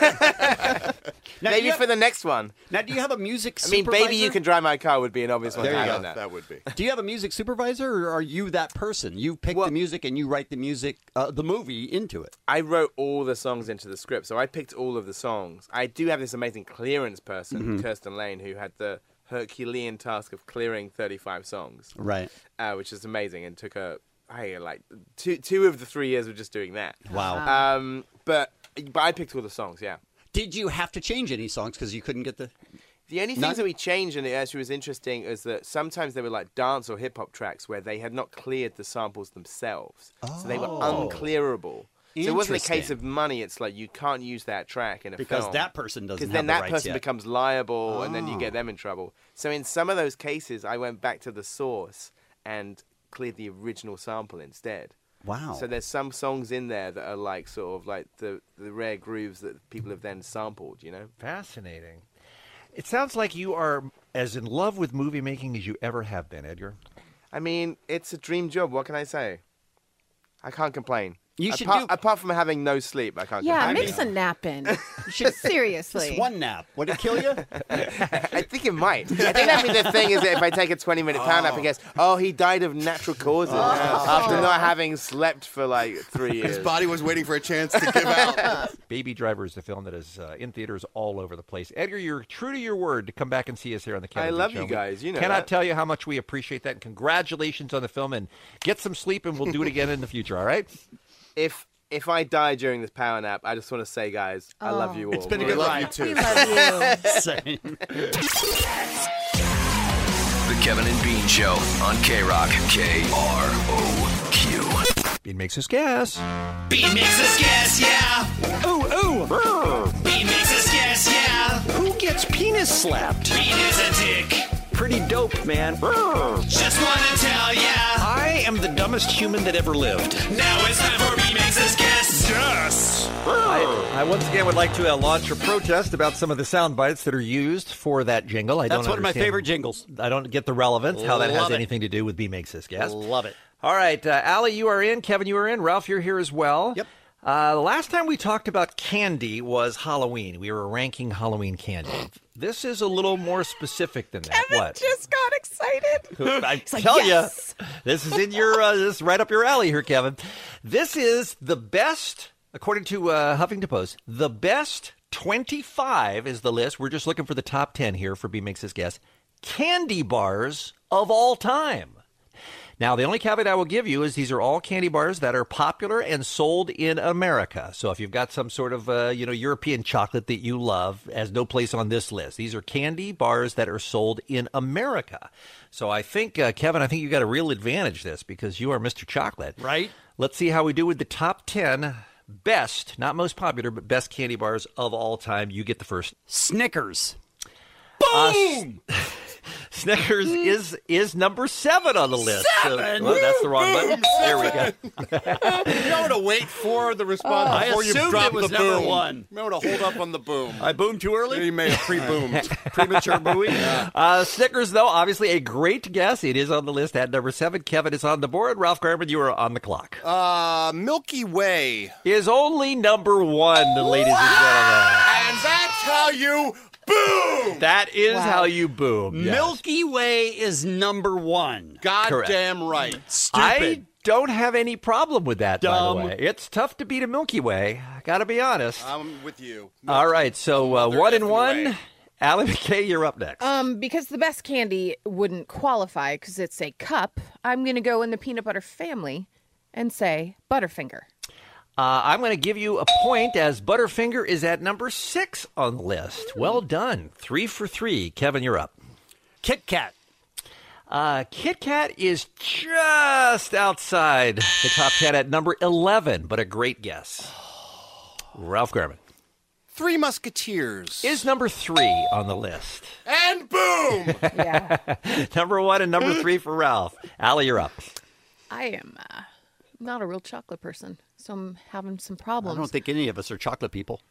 Now, do Maybe you for have- the next one. Now, do you have a music I mean, supervisor? Baby You Can Drive My Car would be an obvious one. There to you have go. on that. That would be. Do you have a music supervisor, or are you that person? You pick the music and you write the music, uh, the movie into it. I wrote all the songs into the script, so I picked all of the songs. I do have this amazing clearance person, Mhm. Kirsten Lane, who had the Herculean task of clearing thirty-five songs. Right. Uh, which is amazing, and took a I like two two of the three years of just doing that. Wow. Um, but but I picked all the songs. Yeah. Did you have to change any songs because you couldn't get the? The only things None? that we changed, and it actually was interesting, is that sometimes they were like dance or hip hop tracks where they had not cleared the samples themselves, so they were Oh. unclearable. So it wasn't a case Interesting. of money. It's like you can't use that track in a Because film that person doesn't Because have then the that rights person yet. becomes liable, and then you Oh. get them in trouble. So in some of those cases, I went back to the source and cleared the original sample instead. Wow. So there's some songs in there that are like sort of like the the rare grooves that people have then sampled. You know. Fascinating. It sounds like you are as in love with movie making as you ever have been, Edgar. I mean, it's a dream job. What can I say? I can't complain. You should apart, do- apart from having no sleep, I can't Yeah, complain. mix a nap in. Seriously. Just one nap. Would it kill you? I think it might. I think that'd be the thing is that if I take a twenty minute power nap and guess, oh, he died of natural causes after not having slept for like three years. His body was waiting for a chance to give out. Baby Driver is the film that is uh, in theaters all over the place. Edgar, you're true to your word to come back and see us here on the Kevin I Bean love Show. you guys. You know Cannot that. tell you how much we appreciate that. And congratulations on the film. And get some sleep, and we'll do it again in the future. All right? If if I die during this power nap, I just want to say, guys, I love you all. It's been a We good love ride. you too. We love you. Same. The Kevin and Bean Show on K-Rock. K R O Q. Bean makes us gas. Bean makes us guess, yeah. Ooh, ooh. Bean makes us guess, yeah. Who gets penis slapped? Bean is a dick. Pretty dope, man. Just wanna tell ya. I am the dumbest human that ever lived. Now it's time for Bean makes us guess. Yes. I, I once again would like to uh, launch a protest about some of the sound bites that are used for that jingle. I That's don't one of my understand- favorite jingles. I don't get the relevance, how that has Love it. anything to do with B Makes This Guess. Love it. All right, uh, Allie, you are in. Kevin, you are in. Ralph, you're here as well. Yep. Uh, the last time we talked about candy was Halloween. We were ranking Halloween candy. This is a little more specific than that. Kevin what? just got excited. I He's like, tell yes. you, this is in your, uh, this is right up your alley here, Kevin. This is the best, according to uh, Huffington Post, the best twenty-five is the list. We're just looking for the top ten here for B Makes This Guess. Candy bars of all time. Now, the only caveat I will give you is these are all candy bars that are popular and sold in America. So if you've got some sort of, uh, you know, European chocolate that you love, has no place on this list. These are candy bars that are sold in America. So I think, uh, Kevin, I think you got a real advantage this because you are Mister Chocolate. Right. Let's see how we do with the top ten best, not most popular, but best candy bars of all time. You get the first. Snickers. Boom! Uh, Snickers is is number seven on the list. Seven? So, well, that's the wrong button. There we go. You know what to wait for the response I before you assumed drop it was the number boom. one. You know to hold up on the boom. I boomed too early? You may have pre-boomed. Premature booing? Uh, Snickers, though, obviously a great guess. It is on the list at number seven. Kevin is on the board. Ralph Garman, you are on the clock. Uh, Milky Way. Is only number one, ladies and gentlemen. And that's how you boom! That is Wow. how you boom. yes. Milky Way is number one. Goddamn right. Stupid. I don't have any problem with that, Dumb. by the way. It's tough to beat a Milky Way. I gotta be honest. I'm with you. All right, so uh, Mother one and effing one. way. Allie McKay, you're up next. Um, because the best candy wouldn't qualify because it's a cup, I'm going to go in the peanut butter family and say Butterfinger. Uh, I'm going to give you a point as Butterfinger is at number six on the list. Well done. Three for three. Kevin, you're up. Kit Kat. Uh, Kit Kat is just outside the top ten at number eleven, but a great guess. Ralph Garman. Three Musketeers. Is number three on the list. And boom! Yeah. Number one and number three for Ralph. Allie, you're up. I am uh, not a real chocolate person, so I'm having some I problems. don't think any of us are chocolate people.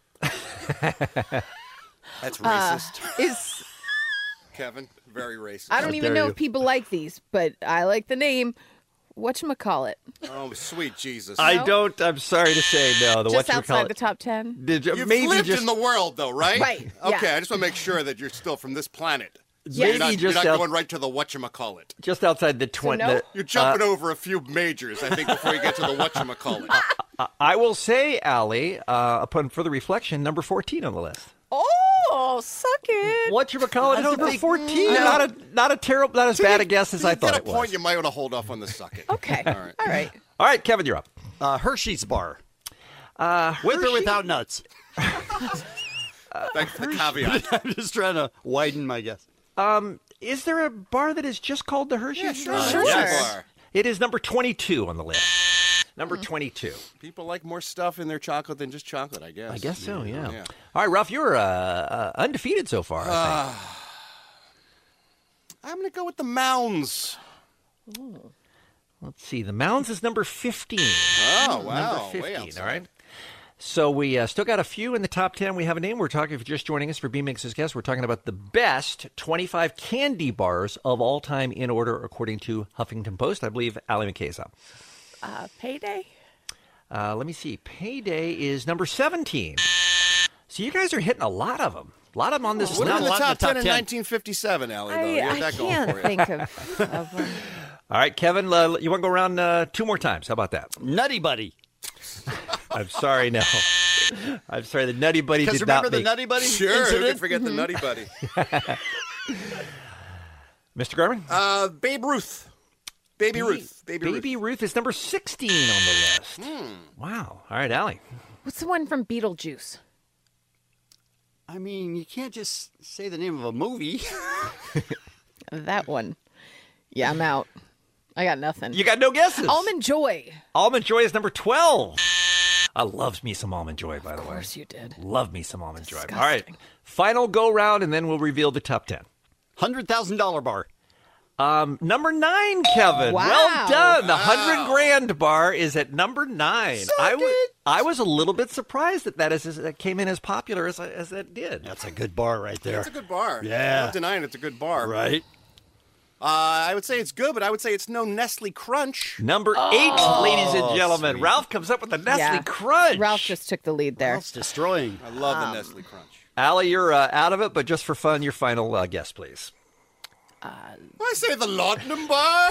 That's Uh, racist. is Kevin, very racist. I don't even know if people like these, but I like the name. Whatchamacallit? Oh, sweet Jesus. I don't, I'm sorry to say, no. The Just whatchamacallit- outside the top ten? Did you, You've maybe lived just, in the world, though, right? Right, Okay, yeah. I just want to make sure that you're still from this planet. Maybe You're not, just you're not out- going right to the whatchamacallit. just outside the twenty. no? You're jumping over a few majors, I think, before you get to the whatchamacallit. I will say, Allie, uh, upon further reflection, number fourteen on the list. Oh, suck it. Whatchamacallit I is don't number think- fourteen. No. Not a not a terrible, not as bad a guess as I thought At it a point, was. you might want to hold off on the suck it. Okay. All right. All right. All right, Kevin, you're up. Uh, Hershey's bar. Uh, With or Hershey- without nuts? Thanks for the caveat. I'm just trying to widen my guess. Um, is there a bar that is just called the Hershey? Yeah, sure. Uh, sure. yes. Bar. It is number twenty-two on the list. Number twenty-two. People like more stuff in their chocolate than just chocolate, I guess. I guess so, yeah. Yeah. All right, Ralph, you're uh, uh, undefeated so far, I think. I'm going to go with the Mounds. Let's see. The Mounds is number fifteen. Oh, wow. Number Way fifteen, outside. all right? So we uh, still got a few in the top ten. We have a name. We're talking, if you're just joining us for B-Mix's guest, we're talking about the best twenty-five candy bars of all time in order according to Huffington Post. I believe Allie McKay is up. Uh, payday? Uh, let me see. Payday is number seventeen. So you guys are hitting a lot of them. A lot of them on this What list. in the lot in top the top ten in ten. nineteen fifty-seven, Allie, though? I, You have I that going can't for you. think of, of them. All right, Kevin, uh, you want to go around uh, two more times? How about that? Nutty Buddy. I'm sorry, no. I'm sorry, the Nutty Buddy Because did remember not the make... Nutty Buddy Sure, who incident? could forget the Nutty Buddy? Mister Garman? Uh, Babe Ruth. Baby Ruth. Baby, Ruth. Baby Ruth is number sixteen on the list. Wow. All right, Allie. What's the one from Beetlejuice? I mean, you can't just say the name of a movie. That one. Yeah, I'm out. I got nothing. You got no guesses. Almond Joy. Almond Joy is number twelve. I loved me some Almond Joy, by the way. Of course you did. Love me some Almond Joy. All Disgusting. right. Final go round, and then we'll reveal the top ten. one hundred thousand dollars bar. Um, number nine, Kevin. Wow. Well done. The Wow. hundred grand bar is at number nine. I was I was a little bit surprised that that is that came in as popular as as it did. That's a good bar right there. It's a good bar. Yeah. I'm not denying it's a good bar. Right? Uh, I would say it's good, but I would say it's no Nestle Crunch. Number eight, ladies and gentlemen. sweet. Ralph comes up with the Nestle Yeah. Crunch. Ralph just took the lead there. That's destroying. I love Um, the Nestle Crunch. Allie, you're uh, out of it, but just for fun, your final uh, guess, please. I say the Laudanum Bar.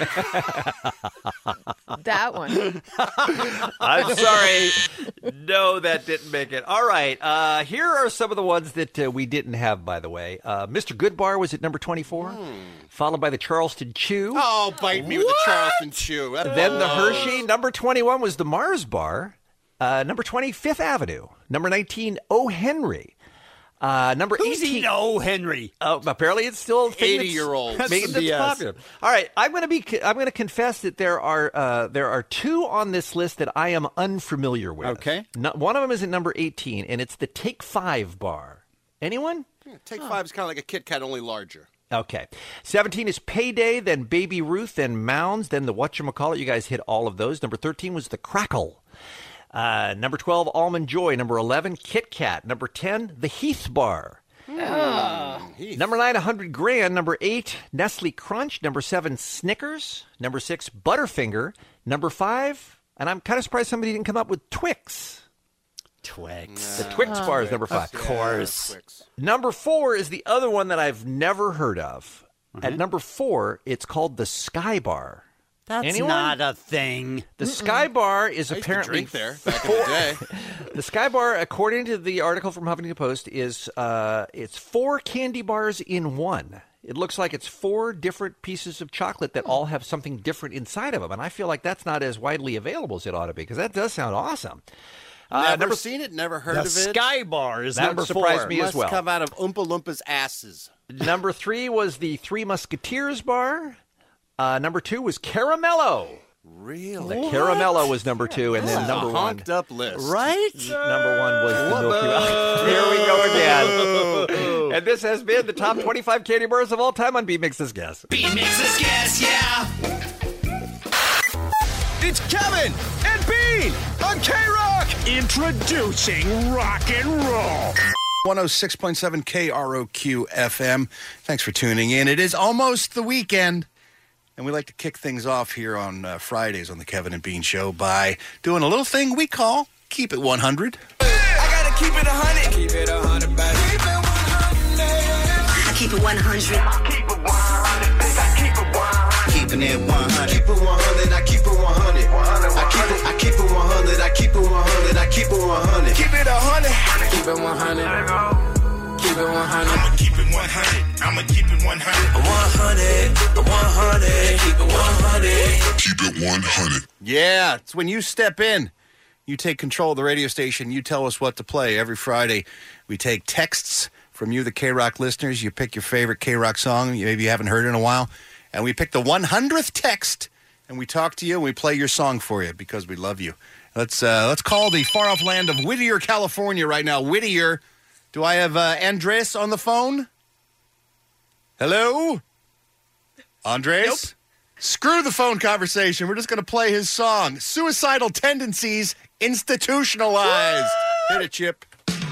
That one. I'm sorry. No, that didn't make it. All right. Uh, here are some of the ones that uh, we didn't have, by the way. Uh, Mister Goodbar was at number twenty-four, followed by the Charleston Chew. Oh, bite me with the Charleston Chew. That Then the blows. Hershey. Number twenty-one was the Mars Bar. Uh, number twenty, Fifth Avenue. Number nineteen, O. Henry. Uh, number Who's eighteen. he know, Henry? Oh, apparently it's still a thing that's- eighty-year-olds. That's, That's that's B S. popular. All right, I'm going to be. I'm going to confess that there are uh, there are two on this list that I am unfamiliar with. Okay. No, one of them is at number eighteen, and it's the Take Five bar. Anyone? Yeah, Take Five is kind of like a Kit Kat, only larger. Okay. seventeen is Payday, then Baby Ruth, then Mounds, then the Whatchamacallit. You guys hit all of those. Number thirteen was the Crackle. Uh, number twelve, Almond Joy. Number eleven, Kit Kat. Number ten, the Heath Bar. Oh. Number nine, one hundred grand. Number eight, Nestle Crunch. Number seven, Snickers. Number six, Butterfinger. Number five, and I'm kind of surprised somebody didn't come up with Twix. Twix. The Twix Oh. bar is number five. Of course. Number four is the other one that I've never heard of. Mm-hmm. At number four, it's called the Sky Bar. That's Anyone? not a thing. The Sky Bar is I used to apparently drink there back in the day. The Sky Bar, according to the article from Huffington Post, is uh, it's four candy bars in one. It looks like it's four different pieces of chocolate that all have something different inside of them, and I feel like that's not as widely available as it ought to be because that does sound awesome. Uh, Never number seen it, never heard The of it. Sky Bar is That number surprised four. me as Must well. come out of Oompa Loompas' asses. Number three was the Three Musketeers Bar. Uh, number two was Caramello. Really? The Caramello was number two, and then That's number a one. honked up list. Right? Number one was the Milky Way. Here we go again. And this has been the top twenty-five candy bars of all time on B-Mix's Guess. B-Mix's Guess, yeah. It's Kevin and Bean on K-Rock. Introducing rock and roll. one oh six point seven K R O Q F M. Thanks for tuning in. It is almost the weekend, and we like to kick things off here on uh, Fridays on the Kevin and Bean Show by doing a little thing we call Keep It one hundred. I gotta keep it a hundred. Keep it a hundred, baby. Keep it one hundred. I keep it one hundred. I keep it one hundred. I keep it one hundred. Keeping it one hundred. Keep it one hundred. I keep it one hundred. I keep it. I keep it one hundred. I keep it one hundred. I keep it one hundred. Keep it a hundred. Keep it one hundred. Keep it one hundred. I'ma keep it one hundred. I'ma keep it one hundred. one hundred. one hundred. Keep it one hundred. Keep it one hundred. Yeah, it's when you step in. You take control of the radio station. You tell us what to play. Every Friday, we take texts from you, the K-Rock listeners. You pick your favorite K-Rock song. You, maybe you haven't heard it in a while. And we pick the one hundredth text, and we talk to you, and we play your song for you because we love you. Let's uh, let's call the far-off land of Whittier, California right now. Whittier, do I have uh, Andres on the phone? Hello? Andres? Nope. Screw the phone conversation. We're just going to play his song, Suicidal Tendencies Institutionalized. Woo! Hit it, Chip.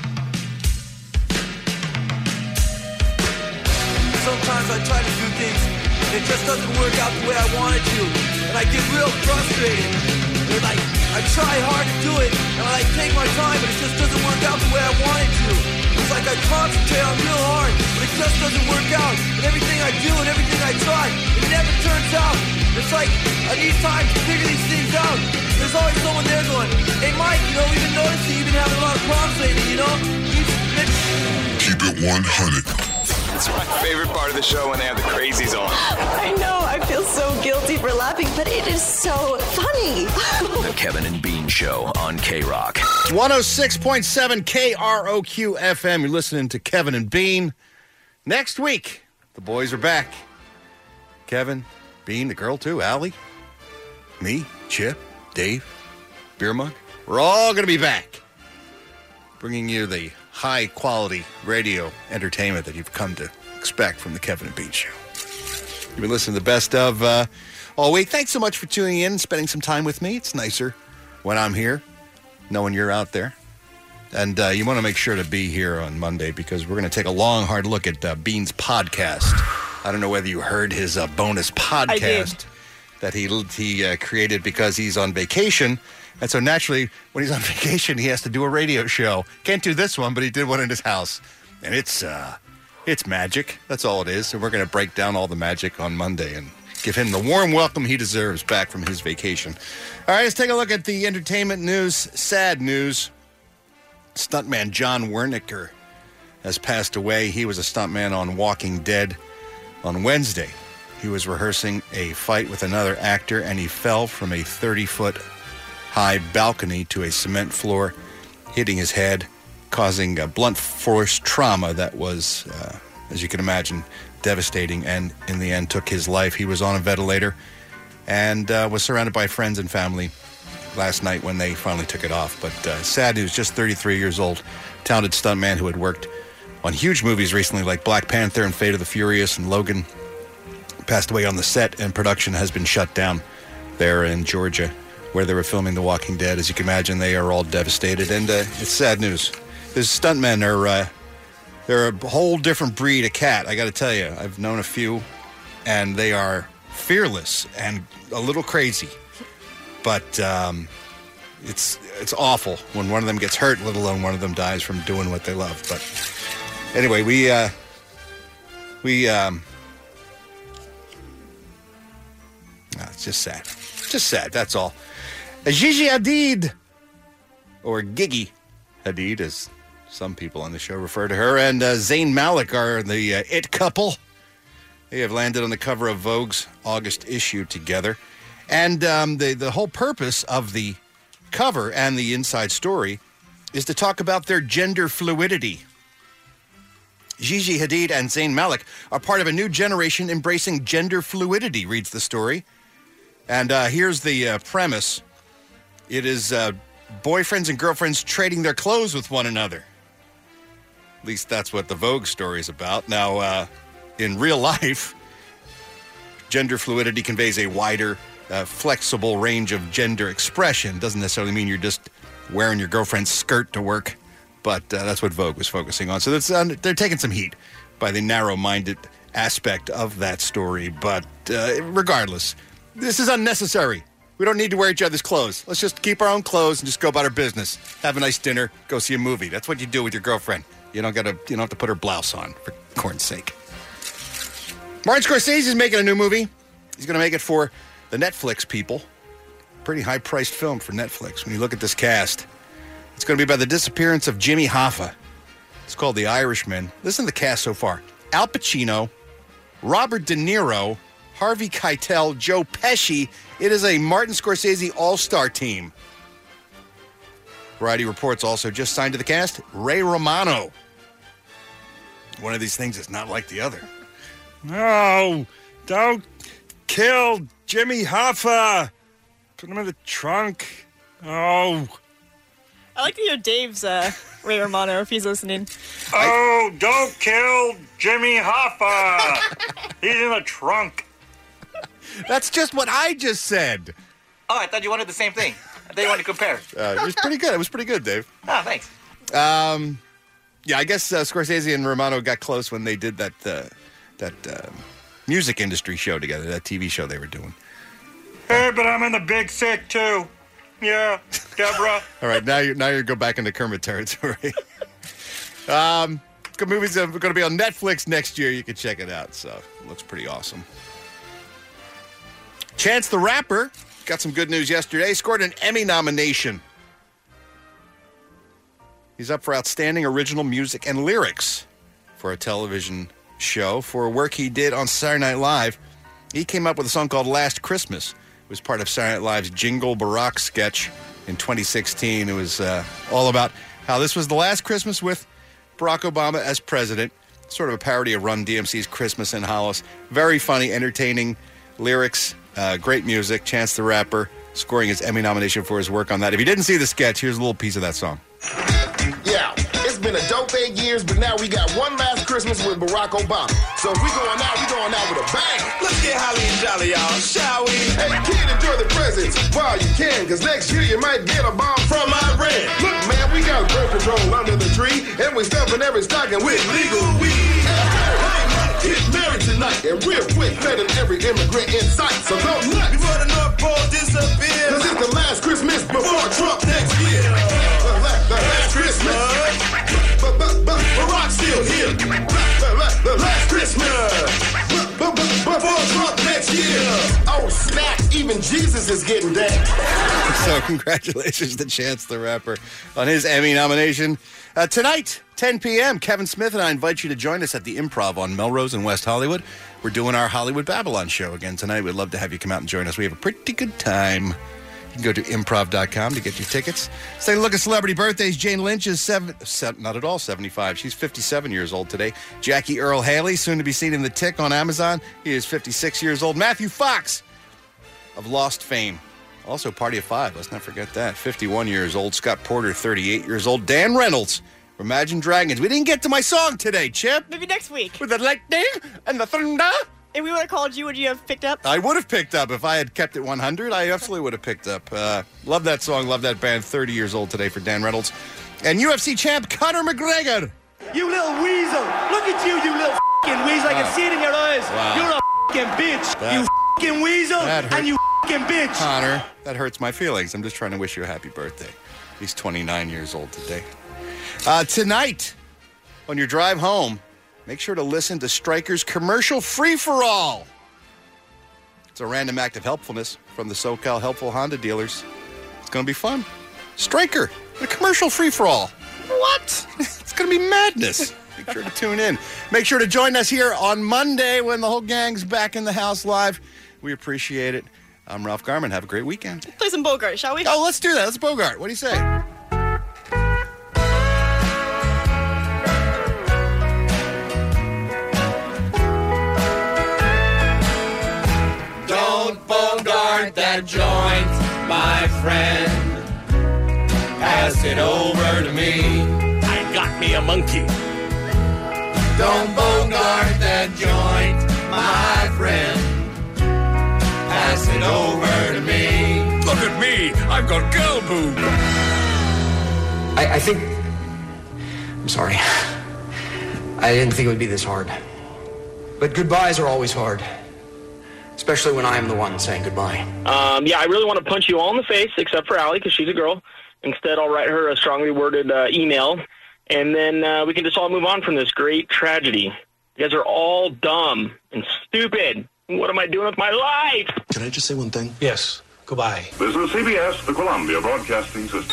Sometimes I try to do things, and it just doesn't work out the way I want it to. And I get real frustrated. And like, I try hard to do it, and I like take my time, but it just doesn't work out the way I want it to. It's like I concentrate on real hard, but it just doesn't work out. And everything I do and everything I try, it never turns out. It's like I need time to figure these things out. There's always someone there going, hey Mike, you know, we've been noticing you've been having a lot of problems lately, you know? Keep it one hundred. It's my favorite part of the show when they have the crazies on. I know, I feel so guilty for laughing, but it is so funny. The Kevin and Bean Show on K-Rock. one oh six point seven K R O Q F M. You're listening to Kevin and Bean. Next week, the boys are back. Kevin, Bean, the girl too, Allie, me, Chip, Dave, Beer Mug. We're all going to be back, bringing you the high-quality radio entertainment that you've come to expect from the Kevin and Bean Show. You've been listening to the best of uh, all week. Thanks so much for tuning in and spending some time with me. It's nicer when I'm here, knowing you're out there. And uh, you want to make sure to be here on Monday because we're going to take a long, hard look at uh, Bean's podcast. I don't know whether you heard his uh, bonus podcast that he he uh, created because he's on vacation. And so naturally, when he's on vacation, he has to do a radio show. Can't do this one, but he did one in his house. And it's uh, it's magic. That's all it is. And we're going to break down all the magic on Monday and give him the warm welcome he deserves back from his vacation. All right, let's take a look at the entertainment news. Sad news. Stuntman John Wernicker has passed away. He was a stuntman on Walking Dead on Wednesday. He was rehearsing a fight with another actor, and he fell from a thirty-foot high balcony to a cement floor, hitting his head causing uh, blunt force trauma that was, uh, as you can imagine, devastating, and in the end took his life. He was on a ventilator and uh, was surrounded by friends and family last night when they finally took it off. But uh, sad news, just thirty-three years old, talented stuntman who had worked on huge movies recently like Black Panther and Fate of the Furious and Logan, passed away on the set, and production has been shut down there in Georgia where they were filming The Walking Dead. As you can imagine, they are all devastated, and uh, it's sad news. These stuntmen are uh, they're a whole different breed of cat, I got to tell you. I've known a few, and they are fearless and a little crazy. But um, it's it's awful when one of them gets hurt, let alone one of them dies from doing what they love. But anyway, we uh, we um, no, it's just sad, just sad. That's all. Gigi Hadid, or Gigi Hadid, as some people on the show refer to her, and uh, Zayn Malik are the uh, it couple. They have landed on the cover of Vogue's August issue together. And um, the, the whole purpose of the cover and the inside story is to talk about their gender fluidity. Gigi Hadid and Zayn Malik are part of a new generation embracing gender fluidity, reads the story. And uh, here's the uh, premise. It is uh, boyfriends and girlfriends trading their clothes with one another. At least that's what the Vogue story is about. Now, uh, in real life, gender fluidity conveys a wider, uh, flexible range of gender expression. Doesn't necessarily mean you're just wearing your girlfriend's skirt to work, but uh, that's what Vogue was focusing on. So that's, uh, they're taking some heat by the narrow-minded aspect of that story. But uh, regardless, this is unnecessary. We don't need to wear each other's clothes. Let's just keep our own clothes and just go about our business. Have a nice dinner, go see a movie. That's what you do with your girlfriend. You don't gotta, you don't have to put her blouse on, for corn's sake. Martin Scorsese is making a new movie. He's going to make it for the Netflix people. Pretty high-priced film for Netflix when you look at this cast. It's going to be about the disappearance of Jimmy Hoffa. It's called The Irishman. Listen to the cast so far. Al Pacino, Robert De Niro, Harvey Keitel, Joe Pesci. It is a Martin Scorsese all-star team. Variety Reports also just signed to the cast Ray Romano. One of these things is not like the other. No, don't kill Jimmy Hoffa. Put him in the trunk. Oh. I like to hear Dave's uh, Ray Romano if he's listening. Oh, don't kill Jimmy Hoffa. He's in the trunk. That's just what I just said. Oh, I thought you wanted the same thing. I thought you wanted to compare. Uh, it was pretty good. It was pretty good, Dave. Oh, thanks. Um, yeah, I guess uh, Scorsese and Romano got close when they did that uh, that uh, music industry show together, that T V show they were doing. Hey, but I'm in the big sick, too. Yeah, Deborah. All right, now you now you go back into Kermit territory. um, good movies are going to be on Netflix next year. You can check it out. So it looks pretty awesome. Chance the Rapper got some good news yesterday. Scored an Emmy nomination. He's up for Outstanding Original Music and Lyrics for a television show for work he did on Saturday Night Live. He came up with a song called Last Christmas. It was part of Saturday Night Live's Jingle Barack sketch in twenty sixteen. It was uh, all about how this was the last Christmas with Barack Obama as president. Sort of a parody of Run D M C's Christmas in Hollis. Very funny, entertaining lyrics. Uh, great music. Chance the Rapper scoring his Emmy nomination for his work on that. If you didn't see the sketch, here's a little piece of that song. Yeah, it's been a dope eight years, but now we got one last Christmas with Barack Obama. So if we going out, we going out with a bang. Let's get holly and jolly, y'all, shall we? Hey, kid, enjoy the presents while you can, because next year you might get a bomb from Iran. Look, man, we got birth control under the tree, and we stuffing every stocking with legal weed. Get married tonight, and real quick, letting every immigrant in sight. So go nuts before the North Pole disappears. Cause it's the last Christmas before Trump next year. The, la- the last Christmas, but, but, but Barack's still here. The, la- the last Christmas, but, but, but, before Trump next year. Oh snap! Even Jesus is getting down. So congratulations to Chance the Rapper on his Emmy nomination. Uh, tonight, ten p.m., Kevin Smith and I invite you to join us at the Improv on Melrose in West Hollywood. We're doing our Hollywood Babylon show again tonight. We'd love to have you come out and join us. We have a pretty good time. You can go to improv dot com to get your tickets. Let's take a look at celebrity birthdays. Jane Lynch is seven, seven, not at all seventy-five. She's fifty-seven years old today. Jackie Earl Haley, soon to be seen in The Tick on Amazon. He is fifty-six years old. Matthew Fox of Lost fame. Also, Party of Five. Let's not forget that. fifty-one years old. Scott Porter, thirty-eight years old. Dan Reynolds from Imagine Dragons. We didn't get to my song today, Chip. Maybe next week. With the lightning and the thunder. If we would have called you, would you have picked up? I would have picked up. If I had kept it one hundred, I absolutely would have picked up. Uh, love that song. Love that band. thirty years old today for Dan Reynolds. And U F C champ Conor McGregor. You little weasel. Look at you, you little f***ing weasel. I Wow. can see it in your eyes. Wow. You're a f***ing bitch. That- you f***ing weasel. That hurt. And you f***ing bitch. Connor, that hurts my feelings. I'm just trying to wish you a happy birthday. He's twenty-nine years old today. Uh, tonight, on your drive home, make sure to listen to Stryker's commercial free-for-all. It's a random act of helpfulness from the SoCal Helpful Honda dealers. It's going to be fun. Stryker, the commercial free-for-all. What? It's going to be madness. Make sure to tune in. Make sure to join us here on Monday when the whole gang's back in the house live. We appreciate it. I'm Ralph Garman. Have a great weekend. Play some Bogart, shall we? Oh, let's do that. Let's Bogart. What do you say? Don't bogart that joint, my friend. Pass it over to me. I got me a monkey. Don't bogart that joint, my friend. Pass it over to me. Look at me. I've got girl boob. I, I think. I'm sorry. I didn't think it would be this hard. But goodbyes are always hard. Especially when I am the one saying goodbye. Um, yeah, I really want to punch you all in the face, except for Allie, because she's a girl. Instead, I'll write her a strongly worded uh, email, and then uh, we can just all move on from this great tragedy. You guys are all dumb and stupid. What am I doing with my life? Can I just say one thing? Yes. Goodbye. This is C B S, the Columbia Broadcasting System.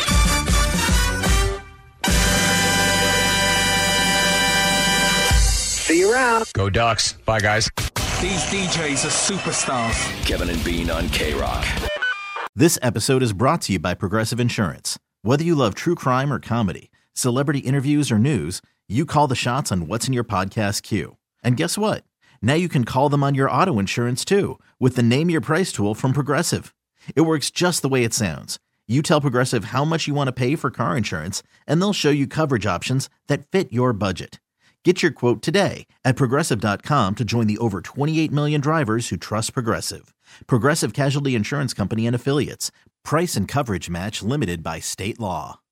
See you around. Go Ducks. Bye, guys. These D Js are superstars. Kevin and Bean on K-Rock. This episode is brought to you by Progressive Insurance. Whether you love true crime or comedy, celebrity interviews or news, you call the shots on what's in your podcast queue. And guess what? Now you can call them on your auto insurance too with the Name Your Price tool from Progressive. It works just the way it sounds. You tell Progressive how much you want to pay for car insurance, and they'll show you coverage options that fit your budget. Get your quote today at Progressive dot com to join the over twenty-eight million drivers who trust Progressive. Progressive Casualty Insurance Company and Affiliates. Price and coverage match limited by state law.